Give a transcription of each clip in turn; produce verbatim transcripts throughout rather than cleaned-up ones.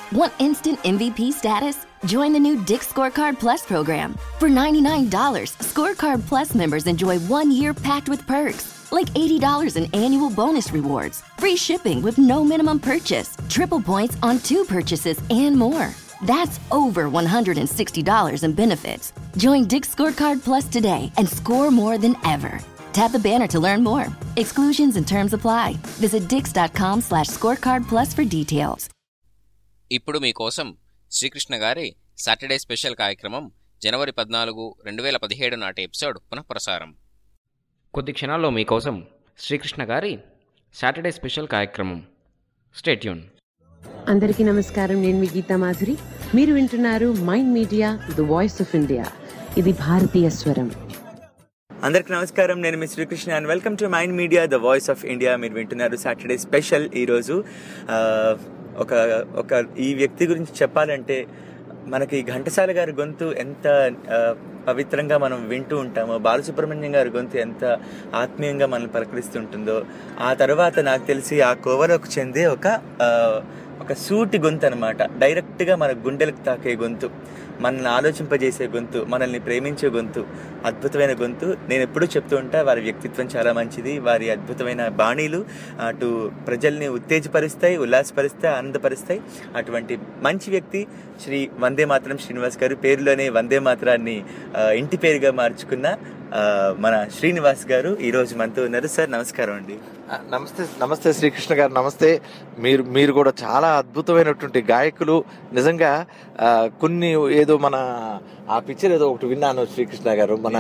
Want instant M V P status? Join the new Dick's Scorecard Plus program. For ninety-nine dollars, Scorecard Plus members enjoy one year packed with perks, like eighty dollars in annual bonus rewards, free shipping with no minimum purchase, triple points on two purchases, and more. That's over one hundred sixty dollars in benefits. Join Dick's Scorecard Plus today and score more than ever. Tap the banner to learn more. Exclusions and terms apply. Visit dix.com slash scorecard plus for details. ఇప్పుడు మీకోసం శ్రీకృష్ణ గారి Saturday special కార్యక్రమం జనవరి పద్నాలుగు రెండు వేల పదిహేడు నాటి episode పునఃప్రసారం. కొద్ది క్షణాల్లో మీకోసం శ్రీకృష్ణ గారి సాటర్డే స్పెషల్ కార్యక్రమం. Stay tune. అందరికీ నమస్కారం. నేను మీ గీతా మాధురి. మీరు వింటున్నారు mind media the voice of India. ఇది భారతీయ స్వరం. అందరికి నమస్కారం. నేను మీ Srikrishna and welcome to mind media the voice of India. మీరు వింటున్నారు సాటర్డే స్పెషల్. ఈరోజు ఒక ఒక ఈ వ్యక్తి గురించి చెప్పాలంటే మనకి ఘంటసాల గారి గొంతు ఎంత పవిత్రంగా మనం వింటూ ఉంటామో, బాలసుబ్రహ్మణ్యం గారి గొంతు ఎంత ఆత్మీయంగా మనల్ని పలకరిస్తుంటుందో, ఆ తర్వాత నాకు తెలిసి ఆ కోవలోకి చెందే ఒక ఒక సూటి గొంతు అనమాట. డైరెక్ట్గా మన గుండెలకు తాకే గొంతు, మనల్ని ఆలోచింపజేసే గొంతు, మనల్ని ప్రేమించే గొంతు, అద్భుతమైన గొంతు. నేను ఎప్పుడూ చెప్తూ ఉంటా, వారి వ్యక్తిత్వం చాలా మంచిది. వారి అద్భుతమైన బాణీలు అటు ప్రజల్ని ఉత్తేజపరుస్తాయి, ఉల్లాసపరుస్తాయి, ఆనందపరుస్తాయి. అటువంటి మంచి వ్యక్తి శ్రీ వందే మాతరం శ్రీనివాస్ గారు. పేరులోనే వందే మాతరాన్ని ఇంటి పేరుగా మార్చుకున్న మన శ్రీనివాస్ గారు ఈరోజు మనతో ఉన్నారు. సార్ నమస్కారం అండి. నమస్తే. నమస్తే శ్రీకృష్ణ గారు. నమస్తే. మీరు మీరు కూడా చాలా అద్భుతమైనటువంటి గాయకులు. నిజంగా కొన్ని ఏదో మన ఆ పిక్చర్ ఏదో ఒకటి విన్నాను శ్రీకృష్ణ గారు, మన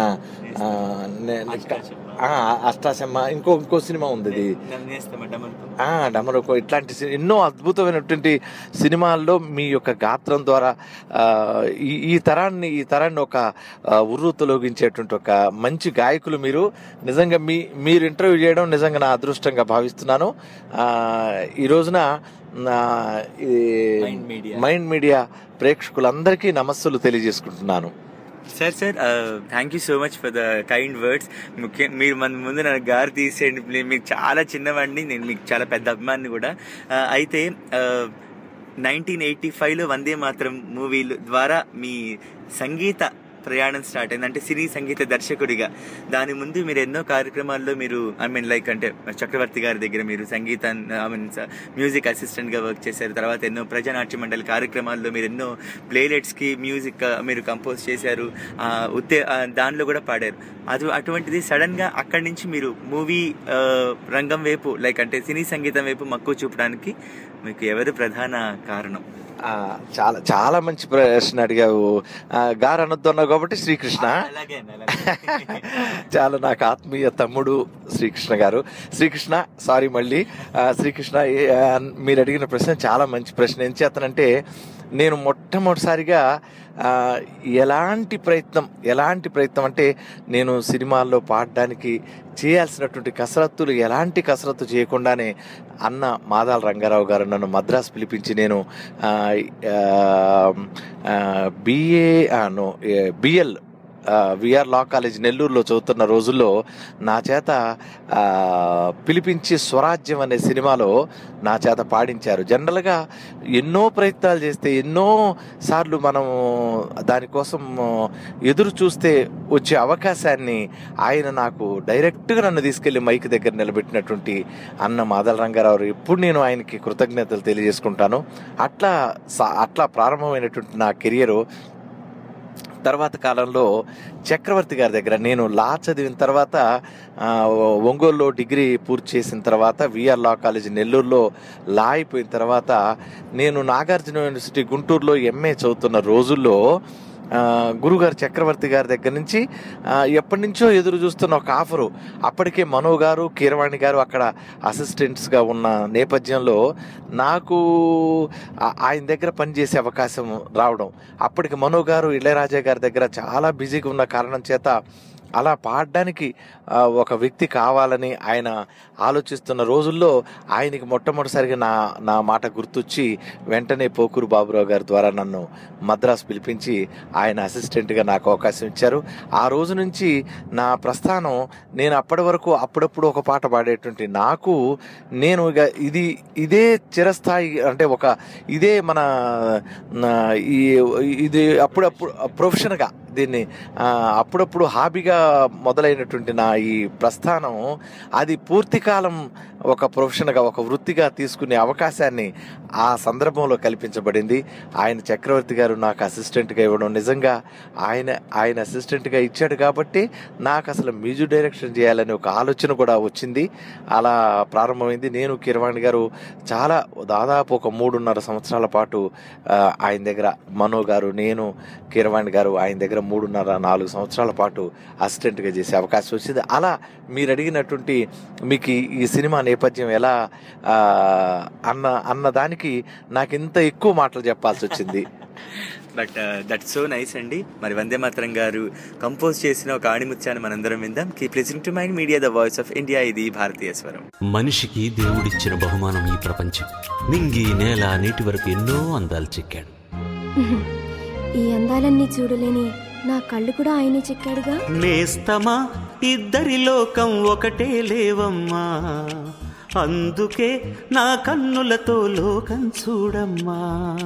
అష్టాచమ్మ, ఇంకో ఇంకో సినిమా ఉంది ఇది డమరుకో. ఇట్లాంటి ఎన్నో అద్భుతమైనటువంటి సినిమాల్లో మీ యొక్క గాత్రం ద్వారా ఈ ఈ తరాన్ని ఈ తరాన్ని ఒక ఉర్రు తొలగించేటువంటి ఒక మంచి గాయకులు మీరు. నిజంగా మీ మీరు ఇంటర్వ్యూ చేయడం నిజంగా నా అదృష్టంగా భావిస్తున్నాను. ఈ రోజున మైండ్ మీడియా ప్రేక్షకులందరికీ నమస్సులు తెలియజేసుకుంటున్నాను. Sir sir thank you so much for the kind words. ముఖ్యం మీరు మన ముందు నన్ను గారు తీసేయండి. మీకు చాలా చిన్నవాడిని, నేను మీకు చాలా పెద్ద అభిమాని కూడా. అయితే నైన్టీన్ ఎయిటీ ఫైవ్లో వందే మాతరం మూవీ ద్వారా మీ సంగీత ప్రయాణం స్టార్ట్ అయింది, అంటే సినీ సంగీత దర్శకుడిగా. దాని ముందు మీరు ఎన్నో కార్యక్రమాల్లో మీరు ఐ మీన్ లైక్ అంటే చక్రవర్తి గారి దగ్గర మీరు సంగీత ఐ మీన్ మ్యూజిక్ అసిస్టెంట్గా వర్క్ చేశారు. తర్వాత ఎన్నో ప్రజానాట్య మండలి కార్యక్రమాల్లో మీరు ఎన్నో ప్లేలెట్స్కి మ్యూజిక్ మీరు కంపోజ్ చేశారు, ఉత్తే దానిలో కూడా పాడారు. అది అటువంటిది సడన్గా అక్కడి నుంచి మీరు మూవీ రంగం వైపు లైక్ అంటే సినీ సంగీతం వైపు మక్కువ చూపడానికి మీకు ఎవరు ప్రధాన కారణం? చాలా చాలా మంచి ప్రశ్న అడిగావు. గారు అనొద్దన్నావు కాబట్టి శ్రీకృష్ణ. చాలా నాకు ఆత్మీయ తమ్ముడు శ్రీకృష్ణ గారు. శ్రీకృష్ణ సారీ మళ్ళీ శ్రీకృష్ణ మీరు అడిగిన ప్రశ్న చాలా మంచి ప్రశ్న. ఏం చేతనంటే నేను మొట్టమొదటిసారిగా ఎలాంటి ప్రయత్నం ఎలాంటి ప్రయత్నం అంటే నేను సినిమాల్లో పాడడానికి చేయాల్సినటువంటి కసరత్తులు ఎలాంటి కసరత్తు చేయకుండానే అన్న మాదాల రంగారావు గారు నన్ను మద్రాసు పిలిపించి నేను BA no BL VR law college నెల్లూరులో చదువుతున్న రోజుల్లో నా చేత పిలిపించి స్వరాజ్యం అనే సినిమాలో నా చేత పాడించారు. జనరల్గా ఎన్నో ప్రయత్నాలు చేస్తే ఎన్నో సార్లు మనం దానికోసం ఎదురు చూస్తే వచ్చే అవకాశాన్ని ఆయన నాకు డైరెక్ట్గా నన్ను తీసుకెళ్లి మైక్ దగ్గర నిలబెట్టినటువంటి అన్న మాదల రంగారావు ఎప్పుడు నేను ఆయనకి కృతజ్ఞతలు తెలియజేసుకుంటాను. అట్లా అట్లా ప్రారంభమైనటువంటి నా కెరియరు. తర్వాత కాలంలో చక్రవర్తి గారి దగ్గర నేను లా చదివిన తర్వాత ఒంగోలులో డిగ్రీ పూర్తి చేసిన తర్వాత విఆర్ లా కాలేజ్ నెల్లూరులో లా అయిపోయిన తర్వాత నేను నాగార్జున యూనివర్సిటీ గుంటూరులో ఎంఏ చదువుతున్న రోజుల్లో గురుగారు చక్రవర్తి గారి దగ్గర నుంచి ఎప్పటి నుంచో ఎదురు చూస్తున్న ఒక ఆఫరు. అప్పటికే మనో గారు కీరవాణి గారు అక్కడ అసిస్టెంట్స్గా ఉన్న నేపథ్యంలో నాకు ఆయన దగ్గర పనిచేసే అవకాశం రావడం. అప్పటికి మనో గారు ఇళయరాజా గారి దగ్గర చాలా బిజీగా ఉన్న కారణం చేత అలా పాడడానికి ఒక వ్యక్తి కావాలని ఆయన ఆలోచిస్తున్న రోజుల్లో ఆయనకి మొట్టమొదటిసారిగా నా నా మాట గుర్తొచ్చి వెంటనే పోకూరు బాబురావు గారి ద్వారా నన్ను మద్రాసు పిలిపించి ఆయన అసిస్టెంట్గా నాకు అవకాశం ఇచ్చారు. ఆ రోజు నుంచి నా ప్రస్థానం, నేను అప్పటి వరకు అప్పుడప్పుడు ఒక పాట పాడేటువంటి నాకు నేను ఇక ఇది ఇదే చిరస్థాయి అంటే ఒక ఇదే మన ఈ ఇది అప్పుడప్పుడు ప్రొఫెషన్గా దీన్ని అప్పుడప్పుడు హాబీగా మొదలైనటువంటి నా ఈ ప్రస్థానం అది పూర్తి కాలం ఒక ప్రొఫెషన్గా ఒక వృత్తిగా తీసుకునే అవకాశాన్ని ఆ సందర్భంలో కల్పించబడింది. ఆయన చక్రవర్తి గారు నాకు అసిస్టెంట్గా ఇవ్వడం నిజంగా ఆయన ఆయన అసిస్టెంట్గా ఇచ్చాడు కాబట్టి నాకు అసలు మ్యూజిక్ డైరెక్షన్ చేయాలని ఒక ఆలోచన కూడా వచ్చింది. అలా ప్రారంభమైంది. నేను కీరవాణి గారు చాలా దాదాపు ఒక మూడున్నర సంవత్సరాల పాటు ఆయన దగ్గర, మనో గారు, నేను, కీరవాణి గారు ఆయన దగ్గర మూడున్నర నాలుగు సంవత్సరాల పాటు అసిస్టెంట్గా చేసే అవకాశం వచ్చింది. అలా మీరు అడిగినటువంటి మీకు ఈ సినిమా నేపథ్యం ఎలా అన్న అన్న దానికి నాకు ఇంత ఎక్కువ మాటలు చెప్పాల్సి వచ్చింది. బట్ దట్ సో నైస్ అండి. మరి వందే మాతరం గారు కంపోజ్ చేసిన ఒక ఆణిముత్యాన్ని మనందరం విందాం. Keep listening to mind media, the voice of India. ఇది భారతీయ స్వరం. మనిషికి దేవుడిచ్చిన బహుమానం ఈ ప్రపంచం. నింగి నేల నీటి వరకు ఎన్నో అందాలు చెక్కాడు. ఈ అందాలన్నీ చూడలేని నా కళ్ళు కూడా ఆయనే చెక్కాడుగా. నేస్తమా ఇద్దరి లోకం ఒకటే లేవమ్మా, అందుకే నా కన్నులతో లోకం చూడమ్మా.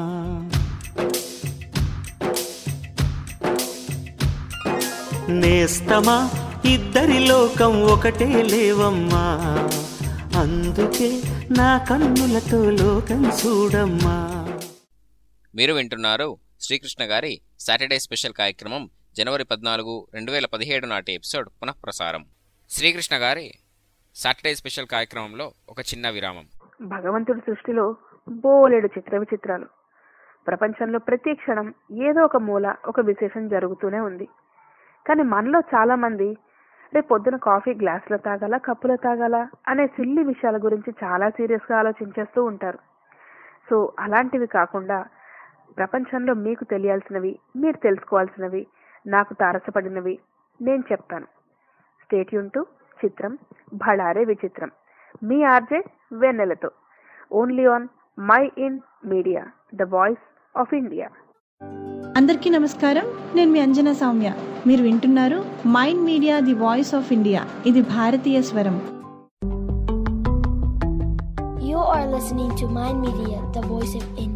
నేస్తమా ఇద్దరి లోకం ఒకటే లేవమ్మా, అందుకే నా కన్నులతో లోకం చూడమ్మా. మీరు వింటున్నారు శ్రీకృష్ణ గారి సాటర్డే స్పెషల్ కార్యక్రమం జనవరి పద్నాలుగు రెండు వేల పదిహేడు నాటి ఎపిసోడ్ పునఃప్రసారం. శ్రీకృష్ణ గారి సాటర్డే స్పెషల్ కార్యక్రమంలో ఒక చిన్న విరామం. భగవంతుడి సృష్టిలో బోలెడు చిత్ర విచిత్రాలు. ప్రపంచంలో ప్రతి క్షణం ఏదో ఒక మూల ఒక విశేషం జరుగుతూనే ఉంది. కానీ మనలో చాలా మంది రేపు పొద్దున కాఫీ గ్లాసులో తాగాల, కప్పులో తాగాల అనే సిల్లి విషయాల గురించి చాలా సీరియస్గా ఆలోచించేస్తూ ఉంటారు. సో అలాంటివి కాకుండా ప్రపంచంలో మీకు తెలియాల్సినవి, మీరు తెలుసుకోవాల్సినవి, నాకు తారసపడినవి నేను చెప్తాను. Stay tune to Chitram Bhalare Vichitram, మీ ఆర్జే వెన్నెలతో, only on my in Media, the voice of India. అందరికీ నమస్కారం, నేను మీ అంజనా సౌమ్య. మీరు వింటున్నారు mind media, the voice of India. ఇది భారతీయ స్వరం. You are listening to Mind Media, the voice of India.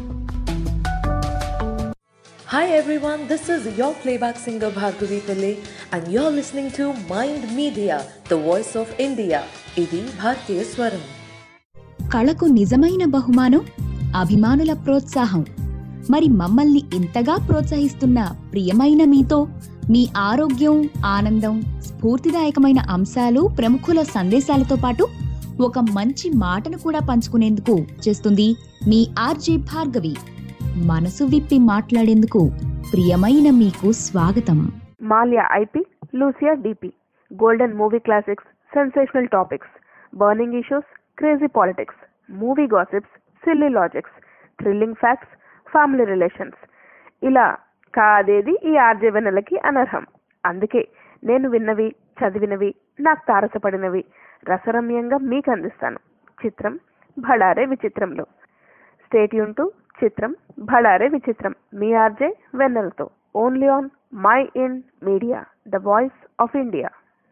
Hi everyone, this is your playback singer Bhargavi Pillai and you're listening to Mind Media, the voice of India. ఇది భారతీయ స్వరం. కళకు నిజమైన బహుమానం అభిమానుల ప్రోత్సాహం. మరి మమ్మల్ని ఇంతగా ప్రోత్సహిస్తున్న ప్రియమైన మీతో మీ ఆరోగ్యం, ఆనందం, స్ఫూర్తిదాయకమైన అంశాలు, ప్రముఖుల సందేశాలతో పాటు ఒక మంచి మాటను కూడా పంచుకునేందుకు చేస్తుంది మీ ఆర్జే భార్గవి. మనసు విప్పి మాట్లాడేందుకు ప్రియమైన మీకు స్వాగతం. మాల్యా ఐపీ, లూసియా డిపి, golden movie classics, sensational topics, burning issues, crazy politics, movie gossips, silly logics, thrilling facts, family relations, ఇలా కాదేది ఈ ఆర్జే వెన్నెలకి అనర్హం. అందుకే నేను విన్నవి, చదివినవి, నాకు తారసపడినవి రసరమ్యంగా మీకు అందిస్తాను చిత్రం భళారే విచిత్రంలో. Stay tune to Chitram Bhalare Vichitram, మీ ఆర్జే వెన్నెలతో, only on my in Media, the voice of India.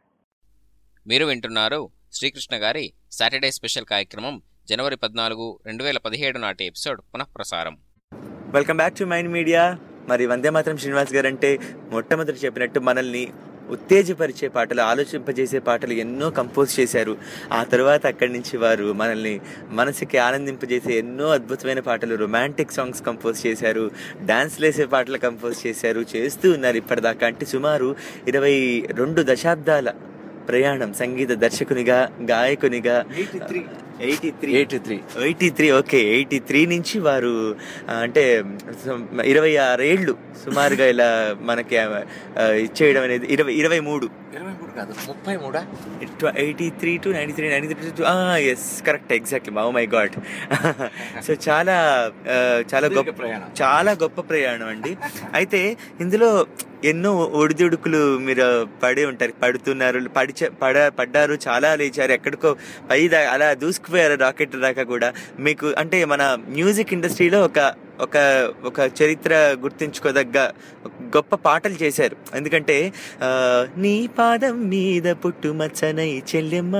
మీరు వింటున్నారు శ్రీకృష్ణ గారి సాటర్డే స్పెషల్ కార్యక్రమం జనవరి పద్నాలుగు రెండు వేల పదిహేడు నాటి ఎపిసోడ్ పునఃప్రసారం. Welcome back to mind Media. మరి వందే మాతరం శ్రీనివాస్ గారు అంటే మొట్టమొదటి చెప్పినట్టు మనల్ని ఉత్తేజపరిచే పాటలు, ఆలోచింపజేసే పాటలు ఎన్నో కంపోజ్ చేశారు. ఆ తర్వాత అక్కడి నుంచి వారు మనల్ని మనసుకి ఆనందింపజేసే ఎన్నో అద్భుతమైన పాటలు, రొమాంటిక్ సాంగ్స్ కంపోజ్ చేశారు, డాన్స్ లేసే పాటలు కంపోజ్ చేశారు, చేస్తూ ఉన్నారు ఇప్పటిదాకా. అంటే సుమారు ఇరవై రెండు దశాబ్దాల ప్రయాణం సంగీత దర్శకునిగా, గాయకునిగా. Eighty three eighty three eighty three okay eighty three నుంచి వారు అంటే ఇరవై ఆరేళ్ళు సుమారుగా ఇలా మనకి ఇచ్చేయడం అనేది ఇరవై ఇరవై మూడు ఇరవై మూడు కాదు ముప్పై మూడా eighty three to ninety three ninety three to yes correct exactly. Oh my God. So చాలా చాలా గొప్ప ప్రయాణం చాలా గొప్ప ప్రయాణం అండి. అయితే ఇందులో ఎన్నో ఒడిదుడుకులు మీరు పడి ఉంటారు, పడుతున్నారు, పడి పడ పడ్డారు, చాలా లేచారు, ఎక్కడికో పై దా అలా దూసుకుపోయారు రాకెట్ దాకా కూడా. మీకు అంటే మన మ్యూజిక్ ఇండస్ట్రీలో ఒక ఒక ఒక చరిత్ర గుర్తుంచుకోదగ్గ గొప్ప పాటలు చేశారు. ఎందుకంటే నీ పాదం మీద పుట్టుమచ్చనై చెల్లెమ్మా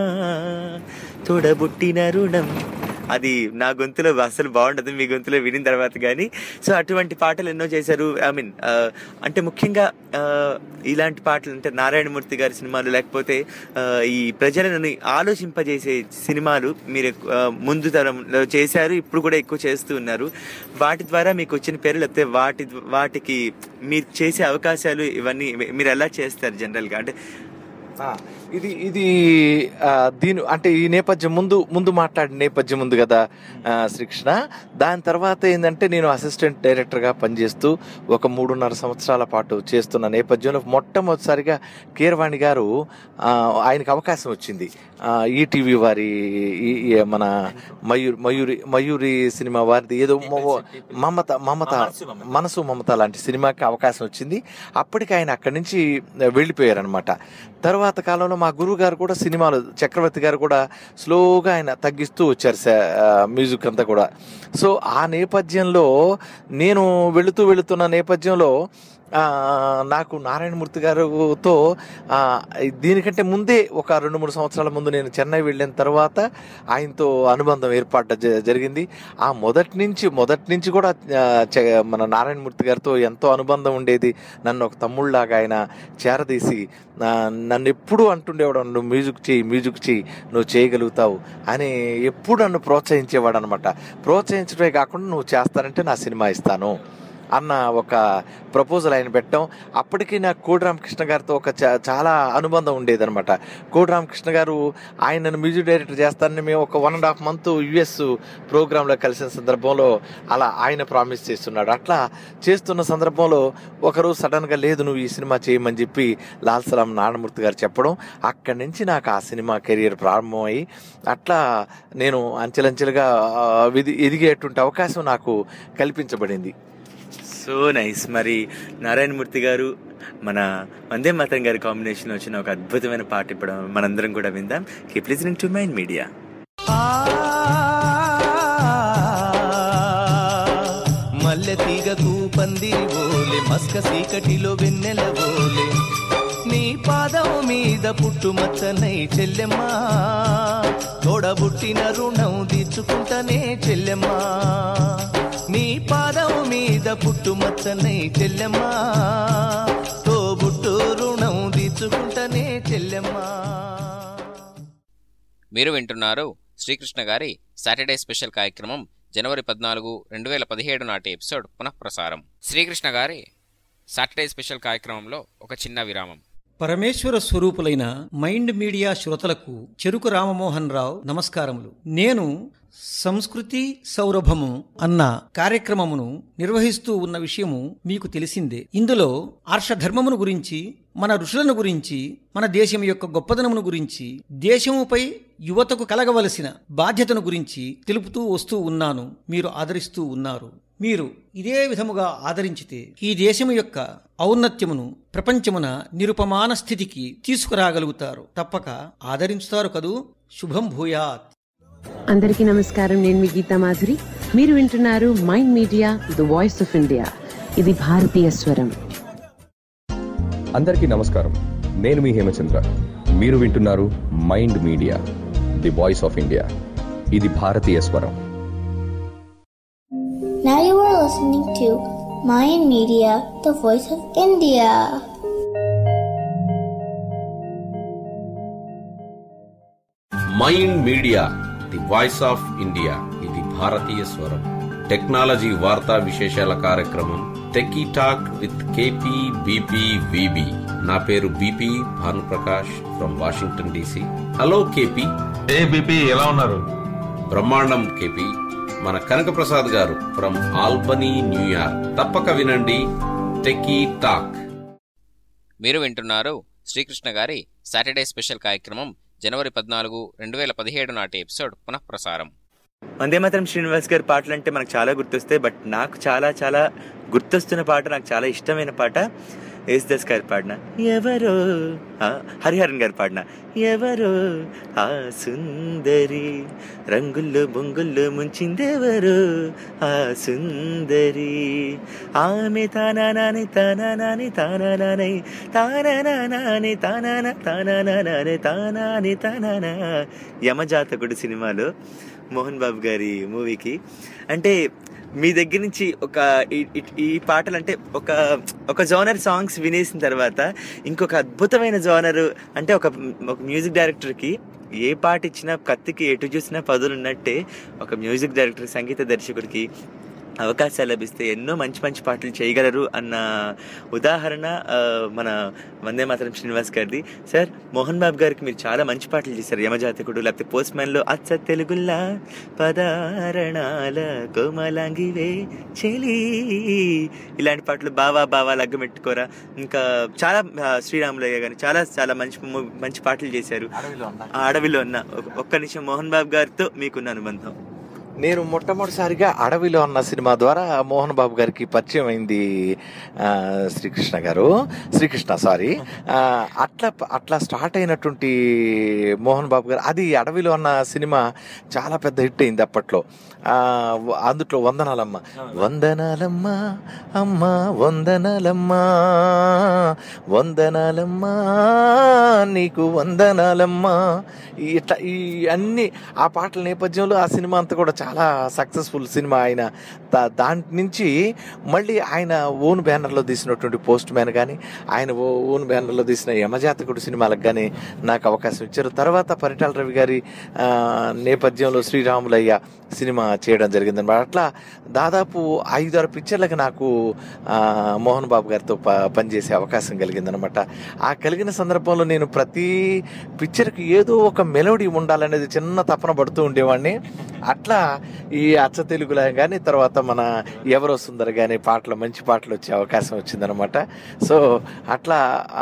తోడబుట్టిన రుణం, అది నా గొంతులో అసలు బాగుండదు, మీ గొంతులో వినిన తర్వాత కానీ. సో అటువంటి పాటలు ఎన్నో చేశారు. ఐ మీన్ అంటే ముఖ్యంగా ఇలాంటి పాటలు అంటే నారాయణమూర్తి గారి సినిమాలు, లేకపోతే ఈ ప్రజలను ఆలోచింపజేసే సినిమాలు మీరు ముందు తరంలో చేశారు, ఇప్పుడు కూడా ఎక్కువ చేస్తూ ఉన్నారు. వాటి ద్వారా మీకు వచ్చిన పేరు, లేకపోతే వాటి వాటికి మీరు చేసే అవకాశాలు, ఇవన్నీ మీరు ఎలా చేస్తారు జనరల్గా? అంటే ఇది ఇది దీని అంటే ఈ నేపథ్యం ముందు ముందు మాట్లాడిన నేపథ్యం ఉంది కదా శ్రీకృష్ణ. దాని తర్వాత ఏంటంటే నేను అసిస్టెంట్ డైరెక్టర్గా పనిచేస్తూ ఒక మూడున్నర సంవత్సరాల పాటు చేస్తున్న నేపథ్యంలో మొట్టమొదటిసారిగా కీరవాణి గారు ఆయనకు అవకాశం వచ్చింది. ఈటీవీ వారి మన మయూరి మయూరి మయూరి సినిమా వారిది ఏదో మమత మమత మనసు మమత లాంటి సినిమాకి అవకాశం వచ్చింది. అప్పటికి ఆయన అక్కడి నుంచి వెళ్ళిపోయారనమాట. తర్వాత కాలంలో మా గురువు గారు కూడా సినిమాలు, చక్రవర్తి గారు కూడా స్లోగా ఆయన తగ్గిస్తూ వచ్చారు మ్యూజిక్ అంతా కూడా. సో ఆ నేపథ్యంలో నేను వెళుతూ వెళుతున్న నేపథ్యంలో నాకు నారాయణమూర్తి గారితో దీనికంటే ముందే ఒక రెండు మూడు సంవత్సరాల ముందు నేను చెన్నై వెళ్ళిన తర్వాత ఆయనతో అనుబంధం ఏర్పడ్డ జరిగింది. ఆ మొదటి నుంచి మొదటి నుంచి కూడా మన నారాయణమూర్తి గారితో ఎంతో అనుబంధం ఉండేది. నన్ను ఒక తమ్ముళ్ళలాగా ఆయన చేరదీసి నన్ను ఎప్పుడు అంటుండేవాడు, నువ్వు మ్యూజిక్ చేయి మ్యూజిక్ చేయి నువ్వు చేయగలుగుతావు అని ఎప్పుడు నన్ను ప్రోత్సహించేవాడు అనమాట. ప్రోత్సహించడమే కాకుండా నువ్వు చేస్తానంటే నా సినిమా ఇస్తాను అన్న ఒక ప్రపోజల్ ఆయన పెట్టాం. అప్పటికి నాకు కోడి రామకృష్ణ గారితో ఒక చాలా అనుబంధం ఉండేదన్నమాట. కోడి రామకృష్ణ గారు ఆయనను మ్యూజిక్ డైరెక్టర్ చేస్తానని మేము ఒక one and half month US ప్రోగ్రాంలో కలిసిన సందర్భంలో అలా ఆయన ప్రామిస్ చేస్తున్నాడు. అట్లా చేస్తున్న సందర్భంలో ఒకరోజు సడన్గా లేదు నువ్వు ఈ సినిమా చేయమని చెప్పి లాల్ సలాం నారాయణమూర్తి గారు చెప్పడం, అక్కడి నుంచి నాకు ఆ సినిమా కెరియర్ ప్రారంభమయ్యి అట్లా నేను అంచెలంచెలుగా ఎదిగేటువంటి అవకాశం నాకు కల్పించబడింది. So nice. మరి నారాయణమూర్తి గారు మన వందే మాతరం గారి కాంబినేషన్ వచ్చిన ఒక అద్భుతమైన పాట ఇప్పుడు మనందరం కూడా విందాం. Keep listening to mind Media. మల్లె తీగకు పందిరి ఓలే మస్క సీకటిలో వెన్నెల ఓలే నీ పాదం మీద పుట్టుమచ్చనై చెల్లెమ్మా తోడబుట్టిన రుణం తీర్చుకుంటనే చెల్లెమ్మా నీ పాదం మీద పుట్టుమచ్చనై చెల్లెమ్మా తోబుట్టు రుణం తీర్చుకుంటనే చెల్లెమ్మా. మీరు వింటున్నారు శ్రీకృష్ణ గారి సాటర్డే స్పెషల్ కార్యక్రమం జనవరి పద్నాలుగు రెండు వేల పదిహేడు నాటి ఎపిసోడ్ పునఃప్రసారం. శ్రీకృష్ణ గారి సాటర్డే స్పెషల్ కార్యక్రమంలో ఒక చిన్న విరామం. పరమేశ్వర స్వరూపులైన మైండ్ మీడియా శ్రోతలకు చెరుకు రామమోహన్ రావు నమస్కారములు. నేను సంస్కృతి సౌరభము అన్న కార్యక్రమమును నిర్వహిస్తూ ఉన్న విషయము మీకు తెలిసిందే. ఇందులో ఆర్షధర్మమును గురించి, మన ఋషులను గురించి, మన దేశం యొక్క గొప్పదనమును గురించి, దేశముపై యువతకు కలగవలసిన బాధ్యతను గురించి తెలుపుతూ వస్తూ ఉన్నాను. మీరు ఆదరిస్తూ ఉన్నారు. మీరు ఇదే విధముగా ఆదరించితే ఈ దేశము యొక్క ఔన్నత్యమును ప్రపంచమున నిరుపమాన స్థితికి తీసుకురాగలుగుతారు. తప్పక ఆదరించుతారు కదూ. శుభం భూయాత్. అందరికీ నమస్కారం. నేను మీ గీతా మాధురి. మీరు వింటున్నారు mind media the voice of India. ఇది భారతీయ స్వరం. అందరికీ నమస్కారం. నేను మీ హేమచంద్ర. మీరు వింటున్నారు mind media the voice of India. ఇది భారతీయ స్వరం. Now you are listening to Mind Media, the voice of India. Mind media the voice of India. ఇది భారతీయ స్వరం. టెక్నాలజీ వార్తా విశేషాల కార్యక్రమం techie talk with KP BP VB. నా పేరు BP Bhanuprakash from Washington DC. Hello KP. Hey BP, ఎలా ఉన్నారు? బ్రహ్మాండం కేపీ. మన కనక ప్రసాద్ గారు ఫ్రమ్ ఆల్బనీ న్యూయార్క్. తప్పక వినండి టెకీ టాక్. మీరు వింటున్నారు శ్రీకృష్ణ గారి సాటర్డే స్పెషల్ కార్యక్రమం జనవరి పద్నాలుగు రెండు వేల పదిహేడు నాటి ఎపిసోడ్ పునఃప్రసారం. వందే మాత్రం శ్రీనివాస్ గారి పాటలు అంటే మనకు చాలా గుర్తొస్తాయి. బట్ నాకు చాలా చాలా గుర్తొస్తున్న పాట, నాకు చాలా ఇష్టమైన పాట యేసుదాస్ గారి పాడిన ఎవరో, హరిహరన్ గారి పాడిన ఎవరో ఆ సుందరి, రంగుల్లో బొంగుల్లో ముంచిందెవరో ఆ సుందరి, ఆమె తానానాని తానానాని తానానానై తానానాని తానానా తానానానే తానాని తానానా. యమజాతకుడు సినిమాలో మోహన్ బాబు గారి మూవీకి అంటే మీ దగ్గర నుంచి ఒక ఈ పాటలు అంటే ఒక ఒక జోనర్ సాంగ్స్ వినేసిన తర్వాత ఇంకొక అద్భుతమైన జోనర్ అంటే ఒక ఒక మ్యూజిక్ డైరెక్టర్కి ఏ పాట ఇచ్చినా కత్తికి ఎటు చూసినా పదులు ఉన్నట్టే ఒక మ్యూజిక్ డైరెక్టర్, సంగీత దర్శకుడికి అవకాశాలు లభిస్తే ఎన్నో మంచి మంచి పాటలు చేయగలరు అన్న ఉదాహరణ మన వందే మాతరం శ్రీనివాస్ గారిది. సార్, మోహన్ బాబు గారికి మీరు చాలా మంచి పాటలు చేశారు. యమజాతకుడు, లేకపోతే పోస్ట్ మ్యాన్లో అచ్చ తెలుగుల్లా పదారణాల కోమలాంగివే చెలి, ఇలాంటి పాటలు, బావా బావా లగ్గమెట్టుకోరా, ఇంకా చాలా శ్రీరాములయ్య గారు చాలా చాలా మంచి మంచి పాటలు చేశారు. అడవిలో ఉన్న ఒక్క నిమిషం మోహన్ బాబు గారితో మీకున్న అనుబంధం. నేను మొట్టమొదటిసారిగా అడవిలో అన్న సినిమా ద్వారా మోహన్ బాబు గారికి పరిచయం అయింది శ్రీకృష్ణ గారు శ్రీకృష్ణ సారీ అట్లా అట్లా స్టార్ట్ అయినటువంటి మోహన్ బాబు గారు, అది అడవిలో అన్న సినిమా చాలా పెద్ద హిట్ అయింది అప్పట్లో. అందులో వందనాలమ్మ వందనాలమ్మ అమ్మ వందనాలమ్మ వందనాలమ్మ నీకు వందనాలమ్మ, ఇట్లా ఈ అన్ని ఆ పాటల నేపథ్యంలో ఆ సినిమా అంతా కూడా చాలా సక్సెస్ఫుల్ సినిమా. ఆయన దాని నుంచి మళ్ళీ ఆయన ఓన్ బ్యానర్లో తీసినటువంటి పోస్ట్ మ్యాన్ కానీ, ఆయన ఓన్ బ్యానర్లో తీసిన యమజాతకుడు సినిమాలకు కానీ నాకు అవకాశం ఇచ్చారు. తర్వాత పరిటాల రవి గారి నేపథ్యంలో శ్రీరాములయ్య సినిమా చేయడం జరిగిందన్నమాట. అట్లా దాదాపు ఐదారు పిక్చర్లకు నాకు మోహన్ బాబు గారితో ప పనిచేసే అవకాశం కలిగిందనమాట. ఆ కలిగిన సందర్భంలో నేను ప్రతి పిక్చర్కి ఏదో ఒక మెలోడీ ఉండాలనేది చిన్న తపన పడుతూ ఉండేవాడిని. అట్లా ఈ అచ్చ తెలుగులో కానీ, తర్వాత మన ఎవరో సుందర కానీ పాటలు, మంచి పాటలు వచ్చే అవకాశం వచ్చిందనమాట. సో అట్లా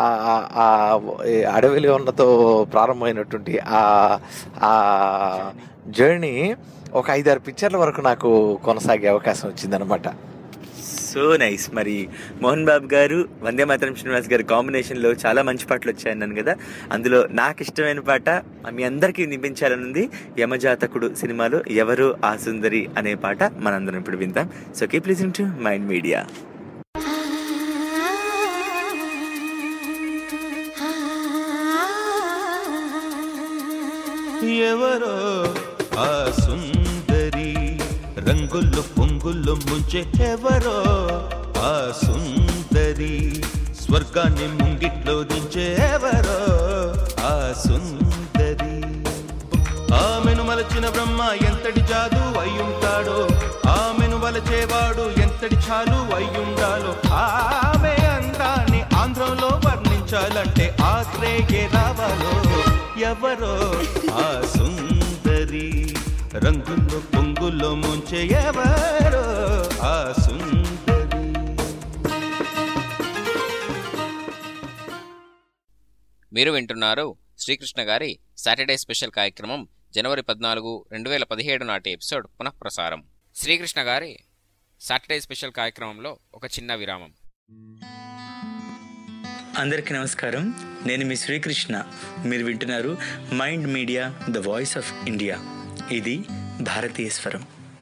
అడవిలో ఉన్నతో ప్రారంభమైనటువంటి ఆ జర్నీ ఒక ఐదారు పిక్చర్ల వరకు నాకు కొనసాగే అవకాశం వచ్చిందనమాట. So nice. మరి మోహన్ బాబు గారు, వందే మాతరం శ్రీనివాస్ గారి కాంబినేషన్లో చాలా మంచి పాటలు వచ్చాయన్నాను కదా, అందులో నాకు ఇష్టమైన పాట మీ అందరికీ వినిపించాలని ఉంది. యమజాతకుడు సినిమాలో ఎవరు ఆ సుందరి అనే పాట మనందరం ఇప్పుడు విందాం. So keep listening to mind Media. ఎవరో ఆ సుందరి, రంగుల్లో పొంగుల్లో ముంచే ఎవరో ఆ సుందరి, స్వర్గాన్ని ముంగిట్లో దించే ఎవరో ఆ సుందరి, ఆమెను మలచిన బ్రహ్మ ఎంతటి జాదు అయ్యుంటాడో, ఆమెను వలచేవాడు ఎంతటి చాలు అయ్యుండాలో, ఆమె అందాన్ని ఆంధ్రంలో వర్ణించాలంటే ఆత్రేయే రావాలో. ఎవరో ఆ సుందరి, రంగుల్లో పొంగుల్లో ముంచే ఎవరో ఆ సుందరి. మీరు వింటున్నారు శ్రీకృష్ణ గారి సాటర్డే స్పెషల్ కార్యక్రమం జనవరి పద్నాలుగు రెండు వేల పదిహేడు నాటి ఎపిసోడ్ పునఃప్రసారం. శ్రీకృష్ణ గారి సాటర్డే స్పెషల్ కార్యక్రమంలో ఒక చిన్న విరామం. అందరికీ నమస్కారం, నేను మీ శ్రీకృష్ణ. మీరు వింటున్నారు mind media, the voice of India. ఇది భారతీయ స్వరం.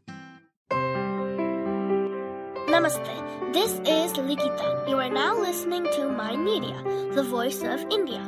Namaste. This is Likita. You are now listening to Mind Media, the voice of India.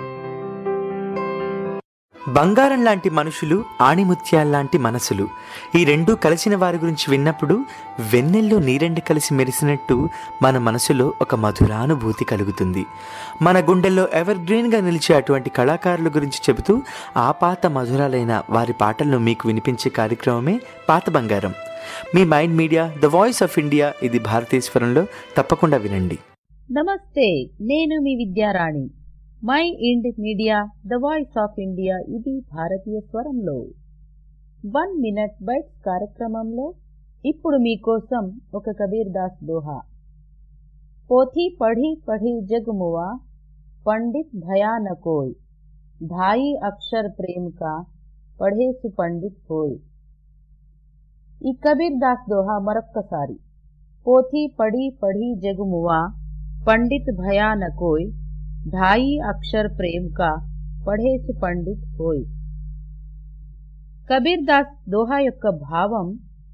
బంగారం లాంటి మనుషులు, ఆణిముత్యాల్లాంటి మనసులు, ఈ రెండూ కలిసిన వారి గురించి విన్నప్పుడు వెన్నెల్లో నీరెండు కలిసి మెరిసినట్టు మన మనసులో ఒక మధురానుభూతి కలుగుతుంది. మన గుండెల్లో ఎవర్ గ్రీన్గా నిలిచే అటువంటి కళాకారుల గురించి చెబుతూ ఆ పాత మధురాలైన వారి పాటలను మీకు వినిపించే కార్యక్రమమే పాత బంగారం. మీ mind media, the voice of India. ఇది భారతీశ్వరంలో తప్పకుండా వినండి. నమస్తే, నేను మీ Vidyarani. My Ind media, the voice of India. ఇది భారతీయ స్వరంలో వన్ మినిట్ బైట్స్ కార్యక్రమంలో ఇప్పుడు మీకోసం ఒక కబీర్ దాస్ దోహా. పోథీ పढ़ी पढ़ी जग मुआ, पंडित भया न कोई, ढाई अक्षर प्रेम का पढ़े सुपंडित होय. ఈ కబీర్ దాస్ దోహా మరొక్కసారి. పోథీ పడి పढ़ी జగుమువా పండిత్ భయానకోయ్ ఢాయి అక్షర్ ప్రేమ్ కా పढ़ేసు పండిత్ హోయ్. కబీర్ దాస్ దోహా యొక్క భావం,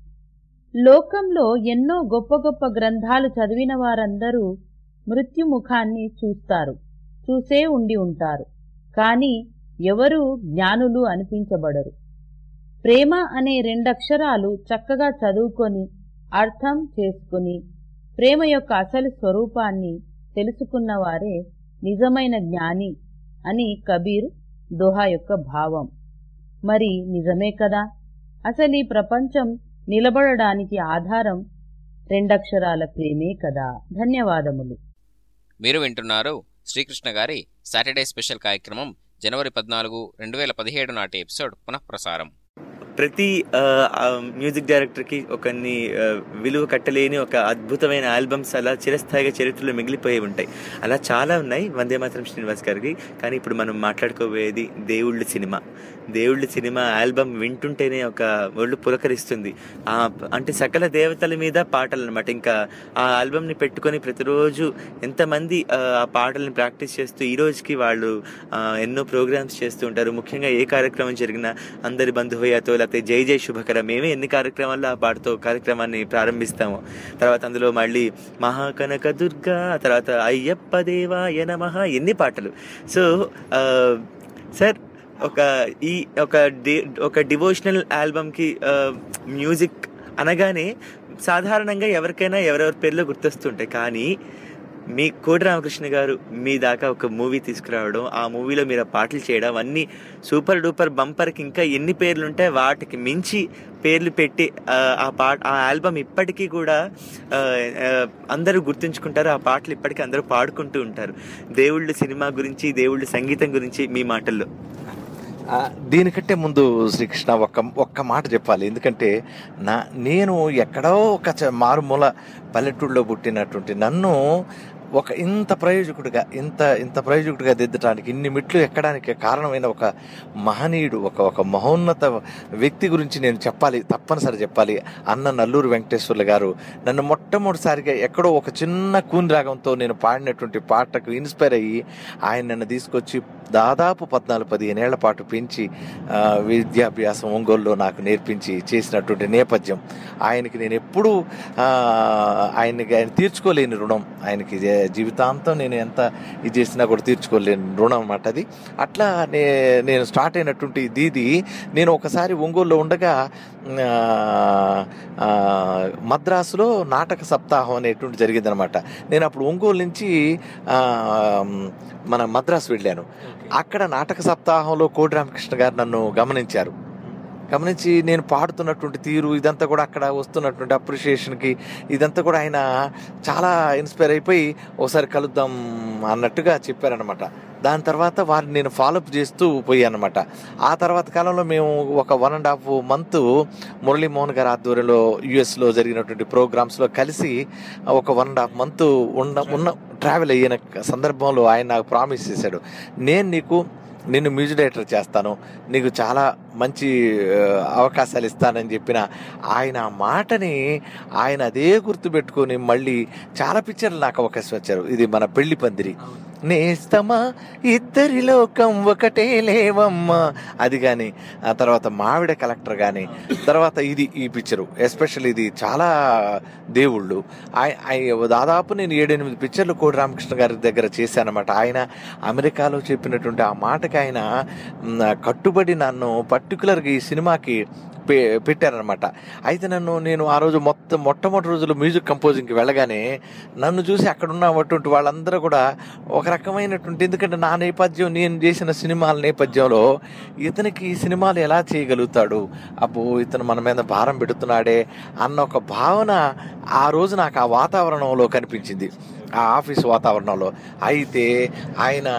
లోకంలో ఎన్నో గొప్ప గొప్ప గ్రంథాలు చదివిన వారందరూ మృత్యుముఖాన్ని చూస్తారు, చూసే ఉండి ఉంటారు. కాని ఎవరూ జ్ఞానులు అనిపించబడరు. ప్రేమ అనే రెండక్షరాలు చక్కగా చదువుకొని అర్థం చేసుకుని ప్రేమ యొక్క అసలు స్వరూపాన్ని తెలుసుకున్నవారే నిజమైన జ్ఞాని అని కబీర్ దోహా యొక్క భావం. మరి నిజమే కదా? అసలు ఈ ప్రపంచం నిలబడడానికి ఆధారం రెండక్షరాల ప్రేమే కదా. ధన్యవాదములు. మీరు వింటున్నారు శ్రీకృష్ణ గారి సాటర్డే స్పెషల్ కార్యక్రమం జనవరి పద్నాలుగు రెండు వేల పదిహేడు నాటి ఎపిసోడ్ పునఃప్రసారం. ప్రతి మ్యూజిక్ డైరెక్టర్కి ఒకన్ని విలువ కట్టలేని ఒక అద్భుతమైన ఆల్బమ్స్ అలా చిరస్థాయిగా చరిత్రలో మిగిలిపోయి ఉంటాయి. అలా చాలా ఉన్నాయి వందే మాతరం శ్రీనివాస్ గారికి. కానీ ఇప్పుడు మనం మాట్లాడుకోబోయేది దేవుళ్ళు సినిమా. దేవుళ్ళు సినిమా ఆల్బమ్ వింటుంటేనే ఒక ఒళ్ళు పులకరిస్తుంది. అంటే సకల దేవతల మీద పాటలు అనమాట. ఇంకా ఆ ఆల్బమ్ని పెట్టుకొని ప్రతిరోజు ఎంతమంది ఆ పాటలను ప్రాక్టీస్ చేస్తూ ఈ రోజుకి వాళ్ళు ఎన్నో ప్రోగ్రామ్స్ చేస్తూ ఉంటారు. ముఖ్యంగా ఏ కార్యక్రమం జరిగినా అందరి బంధువయ్యతో లేకపోతే జై జై శుభకర మేమే ఎన్ని కార్యక్రమాల్లో ఆ పాటతో కార్యక్రమాన్ని ప్రారంభిస్తాము. తర్వాత అందులో మళ్ళీ మహాకనక దుర్గా, తర్వాత అయ్యప్ప దేవాయ నమః, ఎన్ని పాటలు. సో సార్, ఒక ఈ ఒక డి ఒక డివోషనల్ ఆల్బమ్కి మ్యూజిక్ అనగానే సాధారణంగా ఎవరికైనా ఎవరెవరి పేర్లో గుర్తొస్తుంటాయి. కానీ మీ కోటి రామకృష్ణ గారు మీ దాకా ఒక మూవీ తీసుకురావడం, ఆ మూవీలో మీరు పాటలు చేయడం, అన్నీ సూపర్ డూపర్ బంపర్కి ఇంకా ఎన్ని పేర్లు ఉంటాయి వాటికి మించి పేర్లు పెట్టి ఆ పాట ఆ ఆల్బమ్ ఇప్పటికీ కూడా అందరూ గుర్తుంచుకుంటారు. ఆ పాటలు ఇప్పటికీ అందరూ పాడుకుంటూ ఉంటారు. దేవుళ్ళు సినిమా గురించి, దేవుళ్ళు సంగీతం గురించి మీ మాటల్లో. దీనికంటే ముందు శ్రీకృష్ణ ఒక్క ఒక్క మాట చెప్పాలి. ఎందుకంటే నా నేను ఎక్కడో ఒక మారుమూల పల్లెటూరులో పుట్టినటువంటి నన్ను ఒక ఇంత ప్రయోజకుడిగా ఇంత ఇంత ప్రయోజకుడిగా దిద్దటానికి, ఇన్ని మెట్లు ఎక్కడానికి కారణమైన ఒక మహనీయుడు, ఒక ఒక మహోన్నత వ్యక్తి గురించి నేను చెప్పాలి, తప్పనిసరి చెప్పాలి. అన్న నల్లూరు వెంకటేశ్వర్లు గారు నన్ను మొట్టమొదటిసారిగా ఎక్కడో ఒక చిన్న కూని రాగంతో నేను పాడినటువంటి పాటకు ఇన్స్పైర్ అయ్యి ఆయన నన్ను తీసుకొచ్చి దాదాపు పద్నాలుగు పదిహేను ఏళ్ల పాటు పెంచి విద్యాభ్యాసం ఒంగోలులో నాకు నేర్పించి చేసినటువంటి నేపథ్యం ఆయనకి నేను ఎప్పుడూ ఆయనకి ఆయన తీర్చుకోలేని రుణం. ఆయనకి జీవితాంతం నేను ఎంత ఇది చేసినా కూడా తీర్చుకోలేని రుణం అన్నమాట అది. అట్లా నే నేను స్టార్ట్ అయినటువంటి దీది నేను ఒకసారి ఒంగోలులో ఉండగా మద్రాసులో నాటక సప్తాహం అనేటువంటి జరిగిందనమాట. నేను అప్పుడు ఒంగోలు నుంచి మన మద్రాసు వెళ్ళాను. అక్కడ నాటక సప్తాహంలో కోటి రామకృష్ణ గారు నన్ను గమనించారు. గమనించి నేను పాడుతున్నటువంటి తీరు ఇదంతా కూడా అక్కడ వస్తున్నటువంటి అప్రిషియేషన్కి ఇదంతా కూడా ఆయన చాలా ఇన్స్పైర్ అయిపోయి ఒకసారి కలుద్దాం అన్నట్టుగా చెప్పారనమాట. దాని తర్వాత వారిని నేను ఫాలోఅప్ చేస్తూ పోయానమాట. ఆ తర్వాత కాలంలో మేము ఒక one and half month Murali Mohan గారి ఆధ్వర్యంలో యుఎస్లో జరిగినటువంటి ప్రోగ్రామ్స్లో కలిసి ఒక వన్ అండ్ హాఫ్ మంత్ ఉన్న ఉన్న ట్రావెల్ అయిన సందర్భంలో ఆయన నాకు ప్రామిస్ చేశాడు, నేను నీకు నిన్ను మ్యూజిక్ డైరెక్టర్ చేస్తాను, నీకు చాలా మంచి అవకాశాలు ఇస్తానని చెప్పిన ఆయన మాటని ఆయన అదే గుర్తుపెట్టుకొని మళ్ళీ చాలా పిక్చర్లు నాకు అవకాశం వచ్చారు. ఇది మన పెళ్లి పందిరి, నేస్తమా ఇద్దరి లోకం ఒకటే లేవమ్మా, అది కానీ ఆ తర్వాత మావిడ కలెక్టర్ కానీ, తర్వాత ఇది ఈ పిక్చరు ఎస్పెషల్ ఇది చాలా దేవుళ్ళు. దాదాపు నేను ఏడెనిమిది పిక్చర్లు కోటి రామకృష్ణ గారి దగ్గర చేశానమాట. ఆయన అమెరికాలో చెప్పినటువంటి ఆ మాటకి ఆయన కట్టుబడి నన్ను పర్టికులర్గా ఈ సినిమాకి పె పెట్టారనమాట. అయితే నన్ను నేను ఆ రోజు మొత్తం మొట్టమొదటి రోజులు మ్యూజిక్ కంపోజింగ్కి వెళ్ళగానే నన్ను చూసి అక్కడ ఉన్నటువంటి వాళ్ళందరూ కూడా ఒక రకమైనటువంటి, ఎందుకంటే నా నేపథ్యం నేను చేసిన సినిమాల నేపథ్యంలో ఇతనికి ఈ సినిమాలు ఎలా చేయగలుగుతాడు, అబ్బో ఇతను మన మీద భారం పెడుతున్నాడే అన్న ఒక భావన ఆ రోజు నాకు ఆ వాతావరణంలో కనిపించింది, ఆ ఆఫీస్ వాతావరణంలో. అయితే ఆయన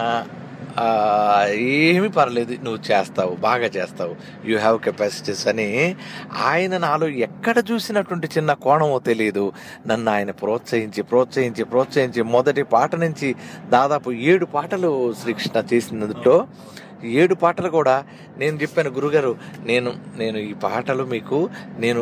ఏమీ పర్లేదు, నువ్వు చేస్తావు, బాగా చేస్తావు, యూ హ్యావ్ కెపాసిటీస్ అని ఆయన నాలో ఎక్కడ చూసినటువంటి చిన్న కోణమో తెలియదు నన్ను ఆయన ప్రోత్సహించి ప్రోత్సహించి ప్రోత్సహించి మొదటి పాట నుంచి దాదాపు ఏడు పాటలు శ్రీకృష్ణ చేసినందులో ఏడు పాటలు కూడా నేను చెప్పాను, గురుగారు నేను నేను ఈ పాటలు మీకు నేను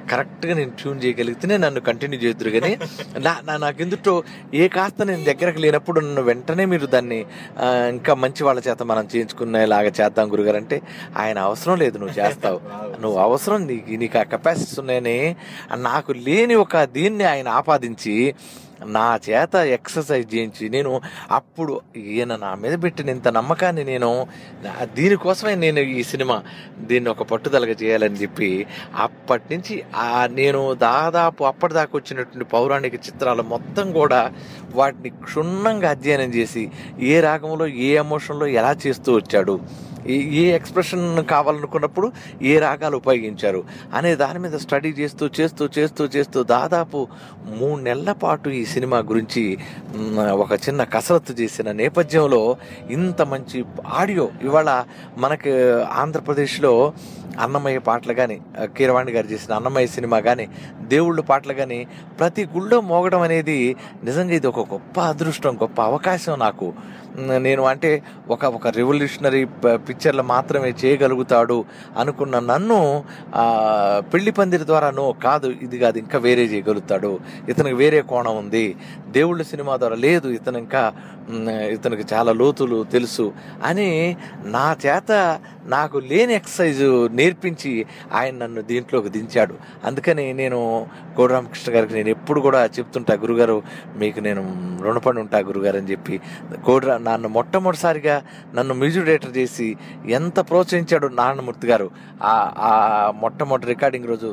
కరెక్ట్గా నేను ట్యూన్ చేయగలిగితేనే నన్ను కంటిన్యూ చేద్దరు. కానీ నా నాకు ఎందుటో ఏ కాస్త నేను దగ్గరకు లేనప్పుడు నన్ను వెంటనే మీరు దాన్ని ఇంకా మంచి వాళ్ళ చేత మనం చేయించుకునేలాగా చేద్దాం గురుగారు అంటే, ఆయన అవసరం లేదు, నువ్వు చేస్తావు, నువ్వు అవసరం, నీకు నీకు ఆ కెపాసిటీస్ ఉన్నాయని నాకు లేని ఒక దీన్ని ఆయన ఆపాదించి నా చేత ఎక్సర్సైజ్ చేయించి, నేను అప్పుడు ఈయన నా మీద పెట్టిన ఇంత నమ్మకాన్ని నేను దీనికోసమే నేను ఈ సినిమా దీన్ని ఒక పట్టుదలగా చేయాలని చెప్పి అప్పటి నుంచి నేను దాదాపు అప్పటిదాకా వచ్చినటువంటి పౌరాణిక చిత్రాలు మొత్తం కూడా వాటిని క్షుణ్ణంగా అధ్యయనం చేసి ఏ రాగంలో ఏ ఎమోషన్లో ఎలా చేస్తూ వచ్చాడు, ఏ ఎక్స్ప్రెషన్ కావాలనుకున్నప్పుడు ఏ రాగాలు ఉపయోగించారు అనే దాని మీద స్టడీ చేస్తూ చేస్తూ చేస్తూ చేస్తూ దాదాపు మూడు నెలల పాటు ఈ సినిమా గురించి ఒక చిన్న కసరత్తు చేసిన నేపథ్యంలో ఇంత మంచి ఆడియో ఇవాళ మనకి ఆంధ్రప్రదేశ్లో అన్నమయ్య పాటలు కానీ, కీరవాణి గారు చేసిన అన్నమయ్య సినిమా కానీ, దేవుళ్ళు పాటలు కానీ ప్రతి గుళ్ళో మోగడం అనేది నిజంగా ఇది ఒక గొప్ప అదృష్టం, గొప్ప అవకాశం నాకు. నేను అంటే ఒక ఒక రెవల్యూషనరీ పిక్చర్లు మాత్రమే చేయగలుగుతాడు అనుకున్న నన్ను పెళ్లి పందిరి ద్వారా నో కాదు, ఇది కాదు, ఇంకా వేరే చేయగలుగుతాడు, ఇతనికి వేరే కోణం ఉంది, దేవుళ్ళ సినిమా ద్వారా లేదు, ఇతను ఇంకా ఇతనికి చాలా లోతులు తెలుసు అని నా చేత నాకు లేని ఎక్సర్సైజ్ నేర్పించి ఆయన నన్ను దీంట్లోకి దించాడు. అందుకని నేను కోడిరామకృష్ణ గారికి నేను ఎప్పుడు కూడా చెప్తుంటా, గురుగారు మీకు నేను రుణపడి ఉంటా గురుగారు అని చెప్పి. కోడిరా నన్ను మొట్టమొదటిసారిగా నన్ను మ్యూజిక్ డైరెక్టర్ చేసి ఎంత ప్రోత్సహించాడు నారాయణమూర్తి గారు. ఆ మొట్టమొదటి రికార్డింగ్ రోజు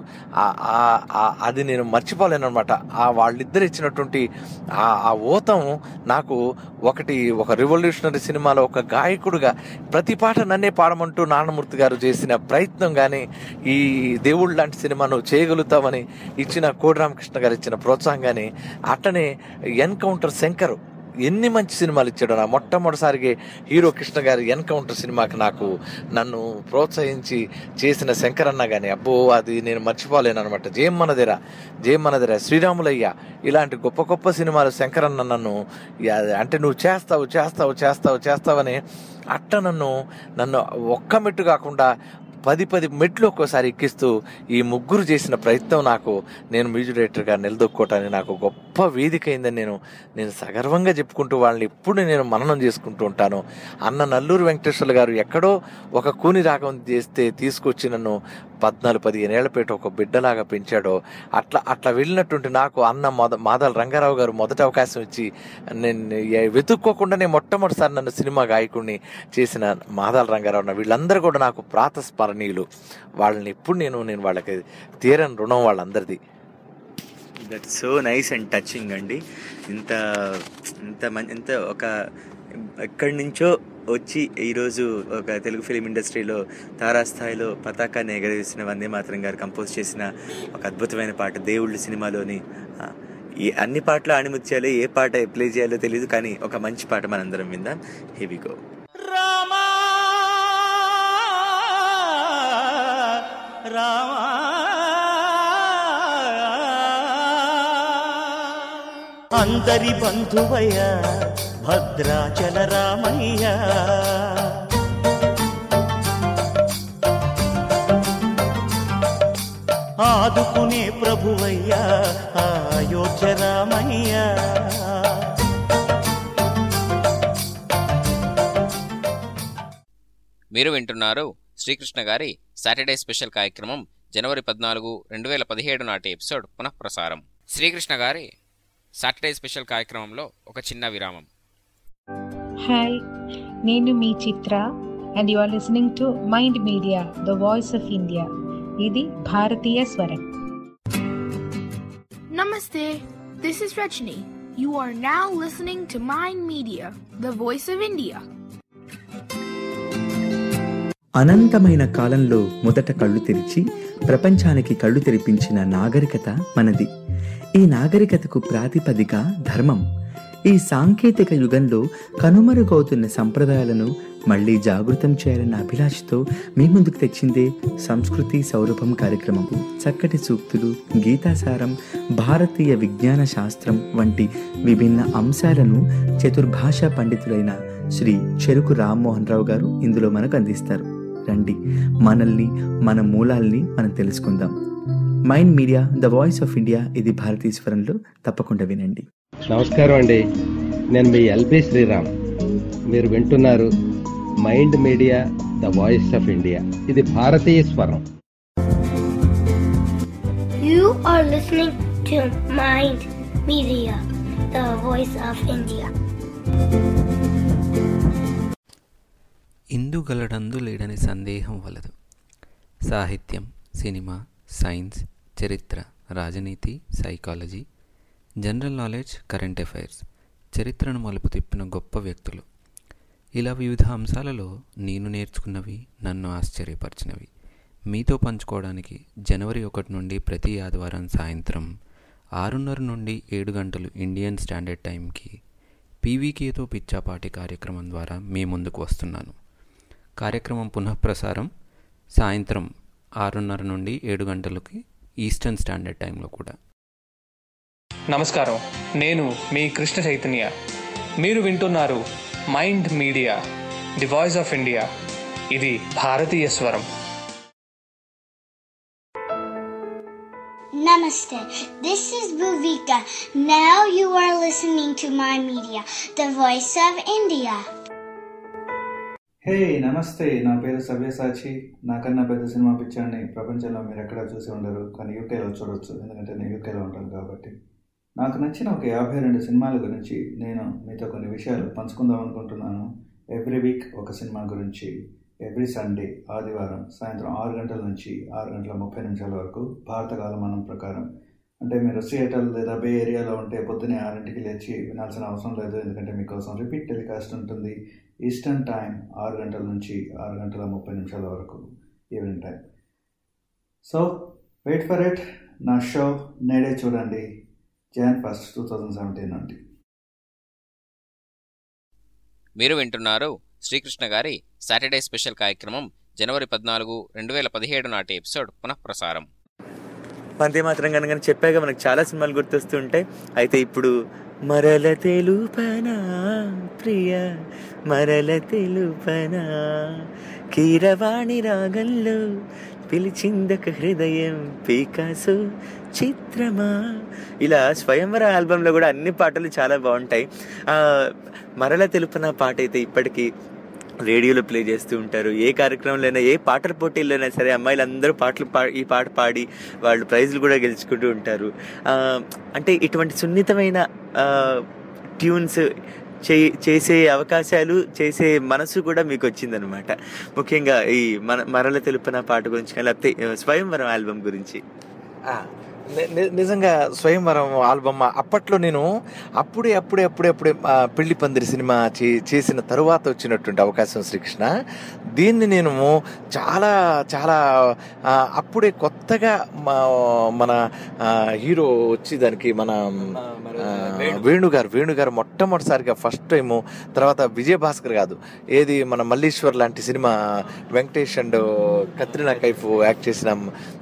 అది నేను మర్చిపోలేను అనమాట. ఆ వాళ్ళిద్దరు ఇచ్చినటువంటి ఆ ఊతం నాకు ఒకటి ఒక రెవల్యూషనరీ సినిమాలో ఒక గాయకుడుగా ప్రతి పాట నన్నే పాడమంటూ నారాయణమూర్తి గారు చేసిన ప్రయత్నం కానీ, ఈ దేవుడు లాంటి సినిమాను చేయగలుగుతామని ఇచ్చిన కోడిరామకృష్ణ గారు ఇచ్చిన ప్రోత్సాహం కానీ, అట్టనే ఎన్కౌంటర్ శంకర్ ఎన్ని మంచి సినిమాలు ఇచ్చాడు. నా మొట్టమొదటిసారికి హీరో కృష్ణ గారి ఎన్కౌంటర్ సినిమాకి నాకు నన్ను ప్రోత్సహించి చేసిన శంకరన్న కానీ అబ్బో అది నేను మర్చిపోలేను అనమాట. జయమ్మనదిర జయమ్మనదిర శ్రీరాములయ్య ఇలాంటి గొప్ప గొప్ప సినిమాలు శంకరన్న నన్ను అంటే నువ్వు చేస్తావు చేస్తావు చేస్తావు చేస్తావని అట్ట నన్ను నన్ను ఒక్క మెట్టు కాకుండా పది పది మెట్లు ఒక్కోసారి ఎక్కిస్తూ ఈ ముగ్గురు చేసిన ప్రయత్నం నాకు నేను మ్యూజిక్ డైరెక్టర్గా నిలదొక్కోవటానికి నాకు గొప్ప వేదిక అయిందని నేను నేను సగర్వంగా చెప్పుకుంటూ వాళ్ళని ఎప్పుడు నేను మననం చేసుకుంటూ ఉంటాను. అన్న నల్లూరు వెంకటేశ్వర్లు గారు ఎక్కడో ఒక కూని రాగం చేస్తే తీసుకొచ్చి నన్ను పద్నాలుగు పదిహేను ఏళ్లపేట ఒక బిడ్డలాగా పెంచాడో అట్లా అట్లా వెళ్ళినటువంటి నాకు అన్న మొద మాదాల రంగారావు గారు మొదటి అవకాశం ఇచ్చి నేను వెతుక్కోకుండానే మొట్టమొదటిసారి నన్ను సినిమా గాయకుడిని చేసిన మాదాల రంగారావు వీళ్ళందరూ కూడా నాకు ప్రాతస్మరణీయులు. వాళ్ళని ఎప్పుడు నేను నేను వాళ్ళకి తీరని రుణం వాళ్ళందరిది. That's so nice and touching అండి. ఇంత ఇంత మంచి ఇంత ఒక ఎక్కడి నుంచో వచ్చి ఈరోజు ఒక తెలుగు ఫిలిం ఇండస్ట్రీలో తారాస్థాయిలో పతాకాన్ని ఎగరేసిన వందే మాతరం గారు కంపోజ్ చేసిన ఒక అద్భుతమైన పాట దేవుళ్ళు సినిమాలోని. ఈ అన్ని పాటలు ఆణిముత్యాలే, ఏ పాట ప్లే చేయాలో తెలియదు, కానీ ఒక మంచి పాట మనందరం విందాం. Here we go. Rama Rama అందరి బంధువయ్య భద్రాచల రామయ్య, ఆదుకునే ప్రభువయ్య అయోధ్య రామయ్య. మీరు వింటున్నారు శ్రీకృష్ణ గారి సాటర్డే స్పెషల్ కార్యక్రమం జనవరి పద్నాలుగు రెండు వేల పదిహేడు నాటి ఎపిసోడ్ పునఃప్రసారం. శ్రీకృష్ణ గారి సాటర్డే స్పెషల్ కార్యక్రమంలో ఒక చిన్న విరామం. హాయ్, నేను మీ Chitra and you are listening to mind media the voice of India. ఇది భారతీయ స్వరం. నమస్తే, this is Rajani. You are now listening to Mind Media, the voice of India. అనంతమైన కాలంలో మొదట కళ్ళు తెరిచి ప్రపంచానికి కళ్ళు తెరిపించిన నాగరికత మనది. ఈ నాగరికతకు ప్రాతిపదిక ధర్మం. ఈ సాంకేతిక యుగంలో కనుమరుగవుతున్న సంప్రదాయాలను మళ్లీ జాగృతం చేయాలన్న అభిలాషతో మీ ముందుకు తెచ్చిందే సంస్కృతి సౌరభం కార్యక్రమం. చక్కటి సూక్తులు, గీతాసారం, భారతీయ విజ్ఞాన శాస్త్రం వంటి విభిన్న అంశాలను చతుర్భాషా పండితులైన శ్రీ చెరుకు రామ్మోహన్ రావు గారు ఇందులో మనకు అందిస్తారు. రండి, మనల్ని, మన మూలాల్ని మనం తెలుసుకుందాం. Mind media the voice of India ఇది భారతీయ స్వరంలో తప్పకుండా వినండి. నమస్కారం అండి, నేను మీ ఎల్బి శ్రీరామ్. మీరు వింటున్నారు mind media the voice of India ఇది భారతీయ స్వరం. You are listening to Mind Media, the voice of India. ఇందుగలడందు లేడని సందేహం వలదు. సాహిత్యం, సినిమా, సైన్స్, చరిత్ర, రాజనీతి, psychology, general knowledge, current affairs, చరిత్రను మలుపు తిప్పిన గొప్ప వ్యక్తులు, ఇలా వివిధ అంశాలలో నేను నేర్చుకున్నవి, నన్ను ఆశ్చర్యపరిచినవి మీతో పంచుకోవడానికి జనవరి ఒకటి నుండి ప్రతి ఆదివారం సాయంత్రం ఆరున్నర నుండి ఏడు గంటలు ఇండియన్ స్టాండర్డ్ టైంకి పీవీకేతో పిచ్చాపాటి కార్యక్రమం ద్వారా మీ ముందుకు వస్తున్నాను. కార్యక్రమం పునఃప్రసారం సాయంత్రం ఆరున్నర నుండి ఏడు గంటలకి ఈస్టర్న్ స్టాండర్డ్ టైంలో కూడా. నమస్కారం, నేను మీ కృష్ణ చైతన్య. మీరు వింటున్నారు mind media the voice of India ఇది భారతీయ స్వరం. Namaste. This is Bhuvika. Now you are listening to My Media, the voice of India. హే నమస్తే, నా పేరు సవ్యసాచి. నాకన్నా పెద్ద సినిమా పిక్చర్ని ప్రపంచంలో మీరు ఎక్కడా చూసి ఉండరు, కానీ యూకేలో చూడొచ్చు, ఎందుకంటే నేను యూకేలో ఉంటాను కాబట్టి. నాకు నచ్చిన ఒక యాభై రెండు సినిమాల గురించి నేను మీతో కొన్ని విషయాలు పంచుకుందాం అనుకుంటున్నాను. ఎవ్రీ వీక్ ఒక సినిమా గురించి, ఎవ్రీ సండే ఆదివారం సాయంత్రం ఆరు గంటల నుంచి ఆరు గంటల ముప్పై నిమిషాల వరకు భారత కాలమానం ప్రకారం. అంటే మీరు సియేటర్ లేదా బే ఏరియాలో ఉంటే పొద్దున్నే ఆరింటికి లేచి వినాల్సిన అవసరం లేదు, ఎందుకంటే మీకోసం రిపీట్ టెలికాస్ట్ ఉంటుంది ఈస్టర్న్ టైం ఆరు గంటల నుంచి ఆరు గంటల ముప్పై నిమిషాల వరకు evening time. So wait for it. నా షో నేడే చూడండి, Jan first two thousand seventeen నుండి. మీరు వింటున్నారు శ్రీకృష్ణ గారి సాటర్డే స్పెషల్ కార్యక్రమం జనవరి పద్నాలుగు రెండు వేల పదిహేడు నాటి ఎపిసోడ్ పునఃప్రసారం. వందే మాత్రం కనుక చెప్పాక మనకు చాలా సినిమాలు గుర్తొస్తూ ఉంటాయి. అయితే ఇప్పుడు మరల తెలుపనా ప్రియ మరల తెలుపనా కీరవాణి రాగంలో పిలిచిందక హృదయం పీకాసు చిత్రమా, ఇలా స్వయంవర ఆల్బంలో కూడా అన్ని పాటలు చాలా బాగుంటాయి. మరల తెలుపనా పాట అయితే ఇప్పటికీ రేడియోలో ప్లే చేస్తూ ఉంటారు. ఏ కార్యక్రమంలోనైనా, ఏ పాటల పోటీల్లోనైనా సరే అమ్మాయిలు అందరూ పాటలు పా ఈ పాట పాడి వాళ్ళు ప్రైజులు కూడా గెలుచుకుంటూ ఉంటారు. అంటే ఇటువంటి సున్నితమైన ట్యూన్స్ చే చేసే అవకాశాలు, చేసే మనసు కూడా మీకు వచ్చిందనమాట. ముఖ్యంగా ఈ మన మరల తెలుపన పాట గురించి, లేకపోతే స్వయంవరం ఆల్బమ్ గురించి. నిజంగా స్వయంవరం ఆల్బమ్ అప్పట్లో నేను అప్పుడే అప్పుడే అప్పుడే అప్పుడే పెళ్లి పందిరి సినిమా చే చేసిన తరువాత వచ్చినటువంటి అవకాశం శ్రీకృష్ణ. దీన్ని నేను చాలా చాలా అప్పుడే కొత్తగా మన హీరో వచ్చి దానికి మన వేణుగారు వేణుగారు మొట్టమొదటిసారిగా ఫస్ట్ టైము, తర్వాత విజయభాస్కర్ కాదు ఏది మన మల్లీశ్వర్ లాంటి cinema Venkatesh and Katrina Kaif act చేసిన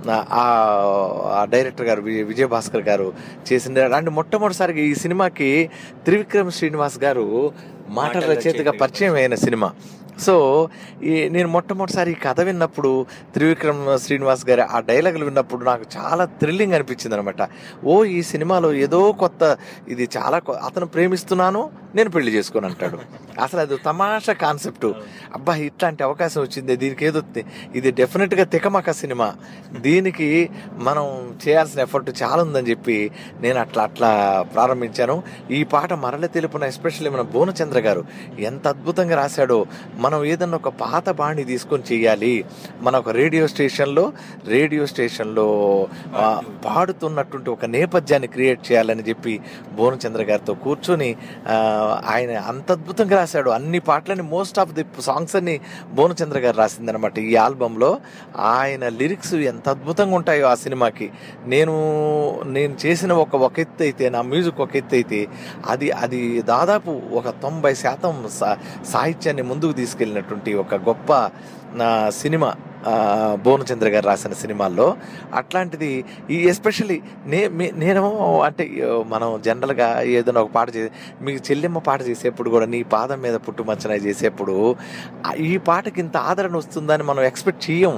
ఆ డైరెక్టర్ గారు విజయభాస్కర్ గారు చేసిన అలాంటి మొట్టమొదటిసారిగా ఈ సినిమాకి త్రివిక్రమ్ శ్రీనివాస్ గారు మాటల రచయితగా పరిచయం అయిన సినిమా. సో ఈ నేను మొట్టమొదటిసారి ఈ కథ విన్నప్పుడు, త్రివిక్రమ్ శ్రీనివాస్ గారి ఆ డైలాగులు విన్నప్పుడు నాకు చాలా థ్రిల్లింగ్ అనిపించింది అనమాట. ఓ ఈ సినిమాలో ఏదో కొత్త, ఇది చాలా అతను ప్రేమిస్తున్నాను నేను పెళ్లి చేసుకొని అంటాడు. అసలు అది తమాషా కాన్సెప్ట్. అబ్బా ఇట్లాంటి అవకాశం వచ్చింది, దీనికి ఏదో ఇది డెఫినెట్గా తికమక సినిమా, దీనికి మనం చేయాల్సిన ఎఫర్ట్ చాలా ఉందని చెప్పి నేను అట్లా అట్లా ప్రారంభించాను. ఈ పాట మరల తెలుపున ఎస్పెషల్లీ మన భువనచంద్ర గారు ఎంత అద్భుతంగా రాశాడో. మనం ఏదన్నా ఒక పాత బాణి తీసుకొని చెయ్యాలి, మన ఒక రేడియో స్టేషన్లో రేడియో స్టేషన్లో పాడుతున్నటువంటి ఒక నేపథ్యాన్ని క్రియేట్ చేయాలని చెప్పి భువనచంద్ర గారితో కూర్చొని ఆయన అంత అద్భుతంగా రాశాడు. అన్ని పాటలని, మోస్ట్ ఆఫ్ ది సాంగ్స్ అన్ని భువనచంద్ర గారు రాసిందనమాట ఈ ఆల్బంలో. ఆయన లిరిక్స్ ఎంత అద్భుతంగా ఉంటాయో ఆ సినిమాకి. నేను నేను చేసిన ఒక ఒక ఎత్తు అయితే, నా మ్యూజిక్ ఒక ఎత్తు అయితే, అది అది దాదాపు ఒక తొంభై శాతం సాహిత్యాన్ని ముందుకు తీసుకెళ్ళినటువంటి ఒక గొప్ప సినిమా భువనచంద్ర గారు రాసిన సినిమాల్లో. అట్లాంటిది ఈ ఎస్పెషల్లీ నే నేను అంటే మనం జనరల్గా ఏదైనా ఒక పాట చేసి, మీకు చెల్లెమ్మ పాట చేసేప్పుడు కూడా నీ పాదం మీద పుట్టుమచ్చన చేసేప్పుడు ఈ పాటకి ఇంత ఆదరణ వస్తుందని మనం ఎక్స్పెక్ట్ చేయము.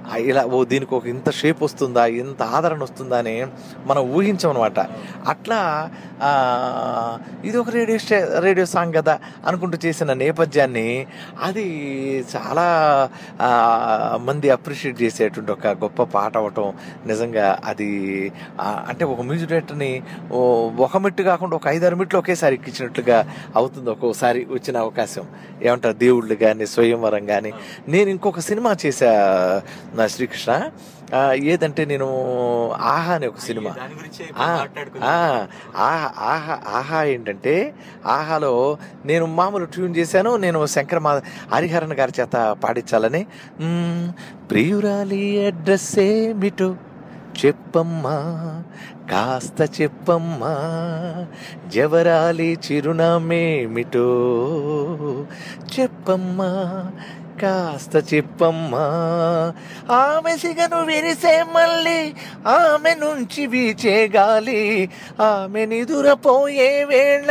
ఇలా ఓ దీనికి ఒక ఇంత షేప్ వస్తుందా, ఇంత ఆదరణ వస్తుందా అని మనం ఊహించమన్నమాట. అట్లా ఇది ఒక రేడియో స్టే రేడియో సాంగ్ కదా అనుకుంటూ చేసిన నేపథ్యాన్ని అది చాలా మంది అప్రిషియేట్ చేసేటువంటి ఒక గొప్ప పాట అవటం నిజంగా అది అంటే ఒక మ్యూజిక్ డైరెక్టర్ని ఒక మెట్టు కాకుండా ఒక ఐదారు మెట్లు ఒకేసారి ఎక్కించినట్లుగా అవుతుంది ఒక్కోసారి వచ్చిన అవకాశం. ఏమంటారు, దేవుళ్ళు కానీ స్వయంవరం కానీ. నేను ఇంకొక సినిమా చేశా నా శ్రీకృష్ణ, ఏదంటే నేను ఆహా అనే ఒక సినిమా. ఆహా ఆహా ఆహా ఏంటంటే ఆహాలో నేను మామూలు ట్యూన్ చేశాను. నేను శంకర మా హరిహరన్ గారి చేత పాడించాలని. ప్రియురాలి అడ్రస్ ఏమిటో చెప్పమ్మా, కాస్త చెప్పమ్మా, జవరాలి చిరునామేమిటో చెప్పమ్మా, కాస్త చెప్పమ్మా, ఆమె సిగను విరిసే మళ్ళీ ఆమె నుంచి వీచే గాలి, ఆమె నిదురపోయే వేళ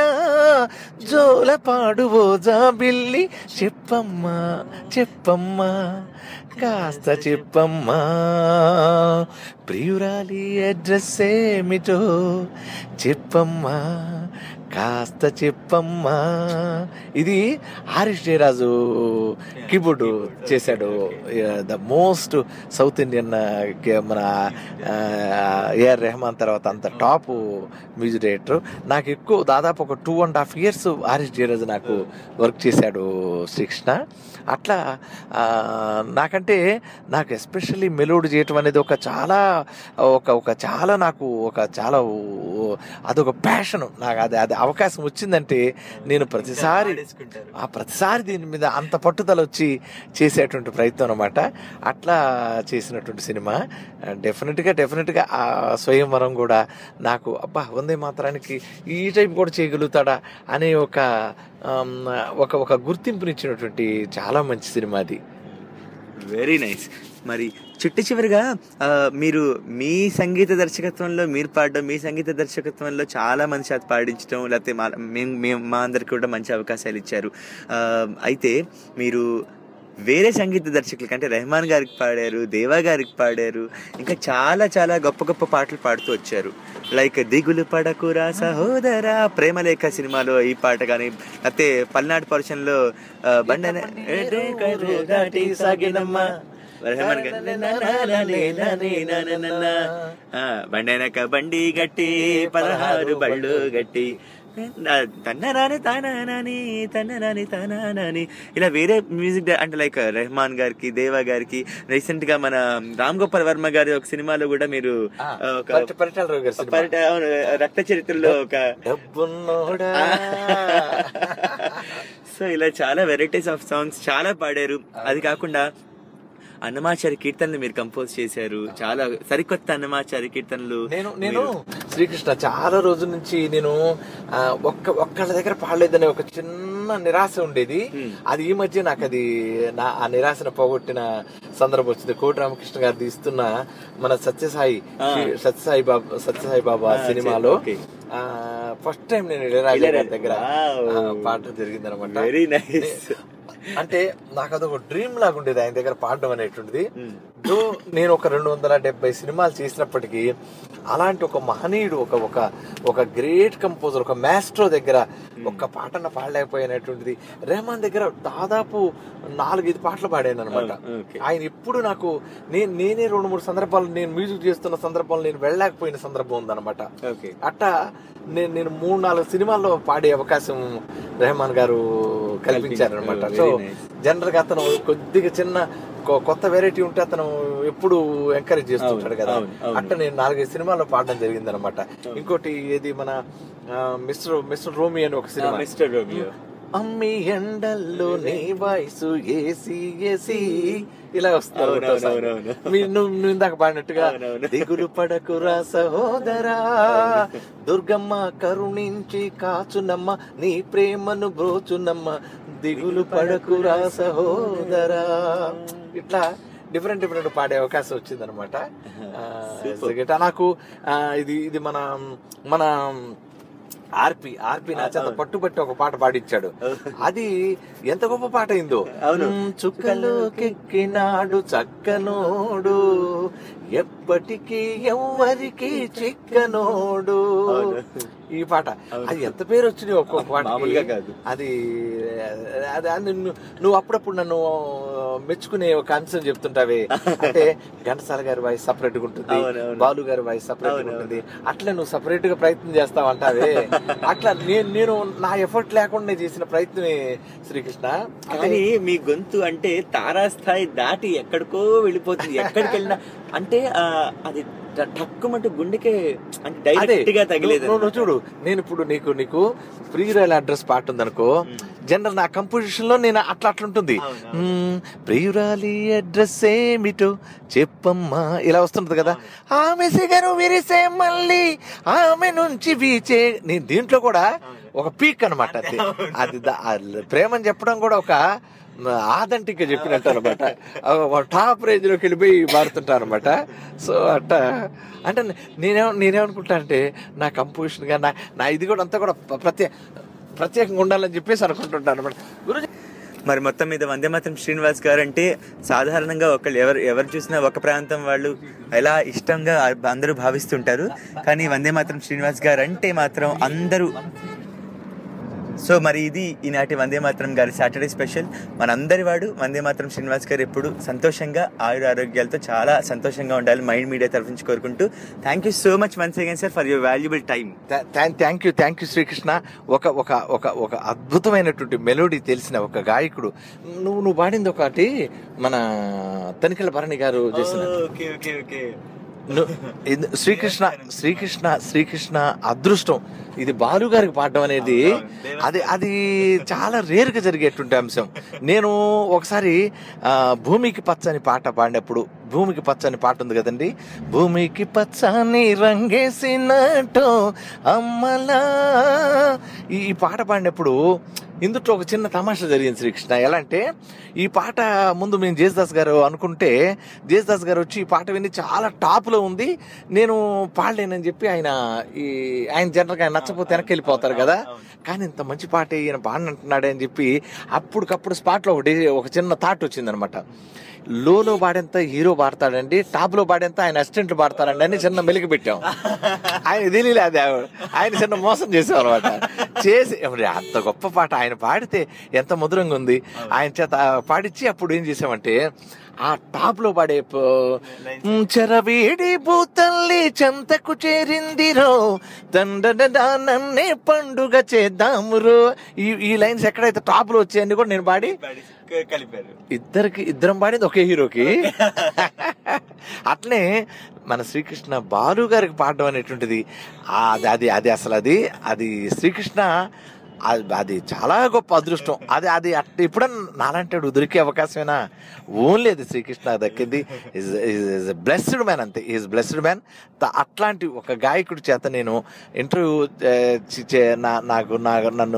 జోలపాడు ఓ జాబిల్లి, చెప్పమ్మా చెప్పమ్మా, కాస్త చెప్పమ్మా, ప్రియురాలి అడ్రస్ ఏమిటో చెప్పమ్మా, కాస్త చెప్పమ్మా. ఇది హరీష్ జయరాజు కీబోర్డు చేశాడు. ద మోస్ట్ సౌత్ ఇండియన్ మన ఏఆర్ రెహమాన్ తర్వాత అంత టాప్ మ్యూజిక్ డైరెక్టర్. నాకు ఎక్కువ దాదాపు ఒక two and half years Harish Jayaraju నాకు వర్క్ చేశాడు శ్రీకృష్ణ. అట్లా నాకంటే నాకు ఎస్పెషల్లీ మెలోడీ చేయటం అనేది ఒక చాలా ఒక ఒక చాలా నాకు ఒక చాలా అదొక ప్యాషన్. నాకు అది అది అవకాశం వచ్చిందంటే నేను ప్రతిసారి ఆ ప్రతిసారి దీని మీద అంత పట్టుదల వచ్చి చేసేటువంటి ప్రయత్నం అనమాట. అట్లా చేసినటువంటి సినిమా డెఫినెట్గా డెఫినెట్గా ఆ స్వయంవరం కూడా నాకు అబ్బా వందే మాత్రానికి ఈ టైప్ కూడా చేయగలుగుతాడా అనే ఒక ఒక ఒక గుర్తింపునిచ్చినటువంటి చాలా మంచి సినిమా అది. Very nice. మరి చిట్ట చివరిగా మీరు మీ సంగీత దర్శకత్వంలో మీరు పాడడం, మీ సంగీత దర్శకత్వంలో చాలా మంది చేత పాడించడం, లేకపోతే మా మేము మా అందరికి కూడా మంచి అవకాశాలు ఇచ్చారు. అయితే మీరు వేరే సంగీత దర్శకులకి అంటే రెహమాన్ గారికి పాడారు, దేవా గారికి పాడారు, ఇంకా చాలా చాలా గొప్ప గొప్ప పాటలు పాడుతూ వచ్చారు. లైక్ దిగులు పడకురా సహోదరా, ప్రేమలేఖ సినిమాలో ఈ పాట కానీ, లేకపోతే పల్నాడు పరుషంలో బండన బండనక బండి గట్టి పదహారు బళ్ళు గట్టి తన్నరాని తానాని తన్నరాని తానాని, ఇలా వేరే మ్యూజిక్ అంటే లైక్ రెహమాన్ గారికి, దేవా గారికి, రీసెంట్ గా మన రామ్ గోపాల్ వర్మ గారి ఒక సినిమాలో కూడా మీరు రక్త చరిత్రలో ఒక సో ఇలా చాలా వెరైటీస్ ఆఫ్ సాంగ్స్ చాలా పాడారు. అది కాకుండా అన్నమాచారి కీర్తనలు మీరు కంపోజ్ చేశారు, చాలా సరికొత్త అన్నమాచారి కీర్తనలు. నేను నేను శ్రీకృష్ణ చాలా రోజుల నుంచి నేను ఒక్క ఒక్కళ్ళ దగ్గర పాడలేదనే ఒక చిన్న నిరాశ ఉండేది. అది ఈ మధ్య నాకు అది నా ఆ నిరాశను పోగొట్టిన సందర్భం వచ్చింది. కోటి రామకృష్ణ గారు తీస్తున్న మన సత్యసాయి సత్యసాయి బాబా సత్యసాయి బాబా సినిమాలో ఫస్ట్ టైం నేను ఇళయరాజా గారి దగ్గర పాడటం జరిగింది అనమాట. Very nice. అంటే నాకు అదొక డ్రీమ్ లాగా ఉండేది ఆయన దగ్గర పాడడం అనేటువంటిది. నేను ఒక రెండు వందల డెబ్బై సినిమాలు చేసినప్పటికీ అలాంటి ఒక మహనీయుడు, ఒక ఒక ఒక గ్రేట్ కంపోజర్, ఒక మాస్ట్రో దగ్గర ఒక్క పాటన పాడలేకపోయినటువంటిది. రెహమాన్ దగ్గర దాదాపు నాలుగైదు పాటలు పాడాను అనమాట. ఆయన ఎప్పుడు నాకు నేను నేనే రెండు మూడు సందర్భాలు నేను మ్యూజిక్ చేస్తున్న సందర్భాలు నేను వెళ్ళలేకపోయిన సందర్భం ఉందన్నమాట. అట్టా నేను నేను మూడు నాలుగు సినిమాల్లో పాడే అవకాశం రెహమాన్ గారు కల్పించారనమాట. సో జనరల్ గా అతను కొద్దిగా చిన్న కొత్త వెరైటీ ఉంటే అతను ఎప్పుడు ఎంకరేజ్ చేస్తుంటాడు కదా. అట్ట నేను నాలుగైదు సినిమాల్లో పాడడం జరిగింది అనమాట. ఇంకోటి ఏది మన మిస్టర్ మిస్టర్ రోమి అని ఒక సినిమా. మిస్టర్ రోమియో అమ్మి ఎండల్లో నీ వయసు ఏసీ ఏసీ ఇలా వస్తుంది. మీరు నువ్వు ఇందాక పాడినట్టుగా దిగులు పడకురా సహోదరా, దుర్గమ్మ కరుణించి కాచునమ్మ, నీ ప్రేమను బ్రోచునమ్మ, దిగులు పడకురా సహోదరా, ఇట్లా డిఫరెంట్ డిఫరెంట్ పాడే అవకాశం వచ్చింది అనమాట. నాకు ఇది ఇది మన మన ఆర్పి ఆర్పి నా చేత పట్టుబట్టి ఒక పాట పాడిచ్చాడు. అది ఎంత గొప్ప పాట అయిందో. చుక్కలోకెక్కినాడు చక్కనోడు, ఎప్పటికీ ఎవ్వరికి చిక్కనోడు. ఈ పాట అది ఎంత పేరు వచ్చింది ఒక్కొక్క పాట. అది అది నువ్వు అప్పుడప్పుడు నన్ను మెచ్చుకునే ఒక అంశం చెప్తుంటావే, అంటే ఘంటసాల గారి వాయిస్ సపరేట్ గా ఉంటుంది, బాలు గారి వాయిస్ సపరేట్ గా ఉంటుంది, అట్లా నువ్వు సపరేట్ గా ప్రయత్నం చేస్తావు అంటావే. అట్లా నేను నేను నా ఎఫర్ట్ లేకుండా చేసిన ప్రయత్నమే శ్రీకృష్ణ. కానీ మీ గొంతు అంటే తారాస్థాయి దాటి ఎక్కడికో వెళ్ళిపోతుంది. ఎక్కడికి వెళ్ళినా అంటే అది టక్కుమంటూ గుండెకే అంటే డైరెక్ట్ గా తగిలేదు. నువ్వు చూడు, నేను ఇప్పుడు నీకు నీకు ప్రియురాల అడ్రస్ పాట ఉందనుకో, జనరల్ నా కంపోజిషన్ లో నేను అట్లా అట్లుంటుంది. ప్రియురాలి అడ్రస్ ఏమిటో చెప్పమ్మా ఇలా వస్తుంటది కదా. ఆమె సిగరు విరిసే మళ్ళీ ఆమె నుంచి వీచే, నేను దీంట్లో కూడా ఒక పీక్ అనమాట. అది అది ప్రేమని చెప్పడం కూడా ఒక ఆథెంటిక్ గా చెప్పినట్టు అనమాట. టాప్ రేంజ్ లోకి వెళ్ళిపోయి మారుతుంటారు అనమాట. సో అట్ట అంటే నేనే నేనేమనుకుంటా అంటే నా కంపోజిషన్ గా నా నా ఇది కూడా అంతా కూడా ప్రత్యేక ప్రత్యేకంగా ఉండాలని చెప్పేసి అనుకుంటుంటాను అనమాట. గురుజీ మరి మొత్తం మీద వందే మాత్రం శ్రీనివాస్ గారు అంటే సాధారణంగా ఒకళ్ళు ఎవరు ఎవరు చూసినా ఒక ప్రాంతం వాళ్ళు ఎలా ఇష్టంగా అందరూ భావిస్తుంటారు. కానీ వందే మాత్రం శ్రీనివాస్ గారు అంటే మాత్రం అందరూ. సో మరి ఇది ఈనాటి వందే మాత్రం గారి సాటర్డే స్పెషల్. మనందరి వాడు వందే మాత్రం శ్రీనివాస్ గారు ఎప్పుడు సంతోషంగా ఆయుర ఆరోగ్యాలతో చాలా సంతోషంగా ఉండాలి మైండ్ మీడియా తరఫు నుంచి కోరుకుంటూ thank you so much once again sir for your valuable time. Thank you thank you Srikrishna. ఒక ఒక ఒక ఒక అద్భుతమైనటువంటి మెలోడీ తెలిసిన ఒక గాయకుడు. నువ్వు నువ్వు పాడింది ఒకటి మన తనికెళ్ళ భరణి గారు చేసిన శ్రీకృష్ణ శ్రీకృష్ణ శ్రీకృష్ణ అదృష్టం. ఇది బాలు గారికి పాడడం అనేది అది అది చాలా రేర్ గా జరిగేటువంటి అంశం. నేను ఒకసారి భూమికి పచ్చని పాట పాడినప్పుడు, భూమికి పచ్చని పాట ఉంది కదండి, భూమికి పచ్చని రంగేసినట్టు అమ్మలా, ఈ పాట పాడినప్పుడు ఇందులో ఒక చిన్న తమాషా జరిగింది శ్రీకృష్ణ. ఎలా అంటే ఈ పాట ముందు మేము జేసుదాస్ గారు అనుకుంటే జేసుదాస్ గారు వచ్చి ఈ పాట విని చాలా టాప్ లో ఉంది, నేను పాడలేనని చెప్పి ఆయన ఈ ఆయన జనరల్గా ఆయన నచ్చపోతే వెనక్కి వెళ్ళిపోతారు కదా. కానీ ఇంత మంచి పాట ఈయన పాడనంటున్నాడే అని చెప్పి అప్పటికప్పుడు స్పాట్ లో ఒకటి ఒక చిన్న థాట్ వచ్చిందనమాట. లోలో పాడేంత హీరో పాడతాడండి, టాప్ లో పాడేంత ఆయన అసిస్టెంట్లు పాడతాడండి అని చిన్న మెలికి పెట్టాం. ఆయన తెలియలే, అది ఆయన చిన్న మోసం చేసాం అనమాట. చేసి అంత గొప్ప పాట ఆయన పాడితే ఎంత మధురంగా ఉంది, ఆయన చేత పాడించి అప్పుడు ఏం చేసామంటే ఆ టాప్ లో పాడే చెరవేడి భూతల్లి చెంతకు చేరిందిరో దండనే పండుగ చేద్దామురో, ఈ ఈ లైన్స్ ఎక్కడైతే టాప్ లో వచ్చాయని కూడా నేను పాడి కలిపారు. ఇద్దరికి ఇద్దరం పాడింది ఒకే హీరోకి. అట్లనే మన శ్రీకృష్ణ బాలు గారికి పాడడం అనేటువంటిది అది అది అది అసలు అది అది శ్రీకృష్ణ అది చాలా గొప్ప అదృష్టం. అది అది అట్ ఎప్పుడన్నా నాలంటే దొరికే అవకాశమేనా? ఓన్లీ అది శ్రీకృష్ణ దక్కింది. ఈజ్ బ్లెస్డ్ మ్యాన్, అంతే. Is blessed man. అట్లాంటి ఒక గాయకుడి చేత నేను ఇంటర్వ్యూ నాకు నన్ను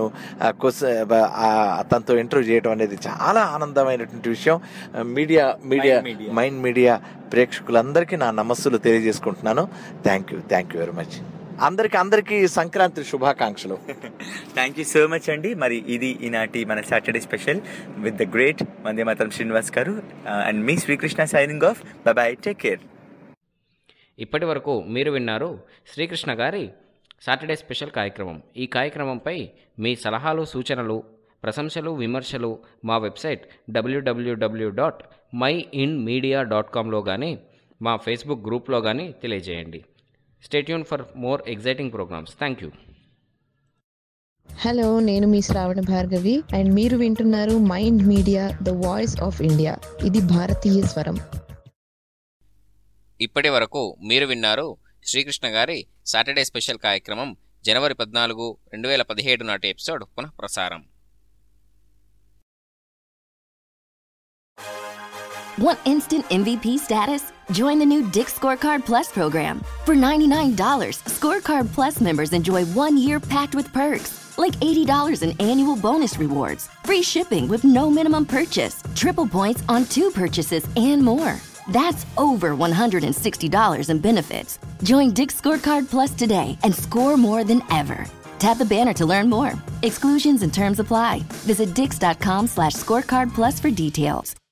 తనతో ఇంటర్వ్యూ చేయడం అనేది చాలా ఆనందమైనటువంటి విషయం. మీడియా మీడియా మైండ్ మీడియా ప్రేక్షకులందరికీ నా నమస్సులు తెలియజేసుకుంటున్నాను. Thank you thank you very much. అందరికి అందరికి సంక్రాంతి శుభాకాంక్షలు. థ్యాంక్ యూ సో మచ్ అండి. మరి ఇది ఈనాటి మన Saturday special with the great Vande Mataram Srinivas గారు అండ్ మీ Srikrishna signing off. Bye bye, take care. ఇప్పటి వరకు మీరు విన్నారు శ్రీకృష్ణ గారి సాటర్డే స్పెషల్ కార్యక్రమం. ఈ కార్యక్రమంపై మీ సలహాలు, సూచనలు, ప్రశంసలు, విమర్శలు మా website W W W dot my in media dot కామ్లో కానీ మా ఫేస్బుక్ గ్రూప్లో కానీ తెలియజేయండి. Stay tuned for more exciting programs. Thank you. Hello, నేను మీ శ్రావణ భార్గవి అండ్ మీరు వింటున్నారు mind media the voice of India. ఇది భారతీయ స్వరం. ఇప్పటి వరకు మీరు విన్నారు శ్రీకృష్ణ గారి సాటర్డే స్పెషల్ కార్యక్రమం జనవరి పద్నాలుగు రెండు వేల పదిహేడు నాటి ఎపిసోడ్ పునః ప్రసారం. Want instant M V P status? Join the new Dick's Scorecard Plus program. For ninety-nine dollars, Scorecard Plus members enjoy one year packed with perks, like eighty dollars in annual bonus rewards, free shipping with no minimum purchase, triple points on two purchases, and more. That's over one hundred sixty dollars in benefits. Join Dick's Scorecard Plus today and score more than ever. Tap the banner to learn more. Exclusions and terms apply. Visit dix dot com slash scorecard plus for details.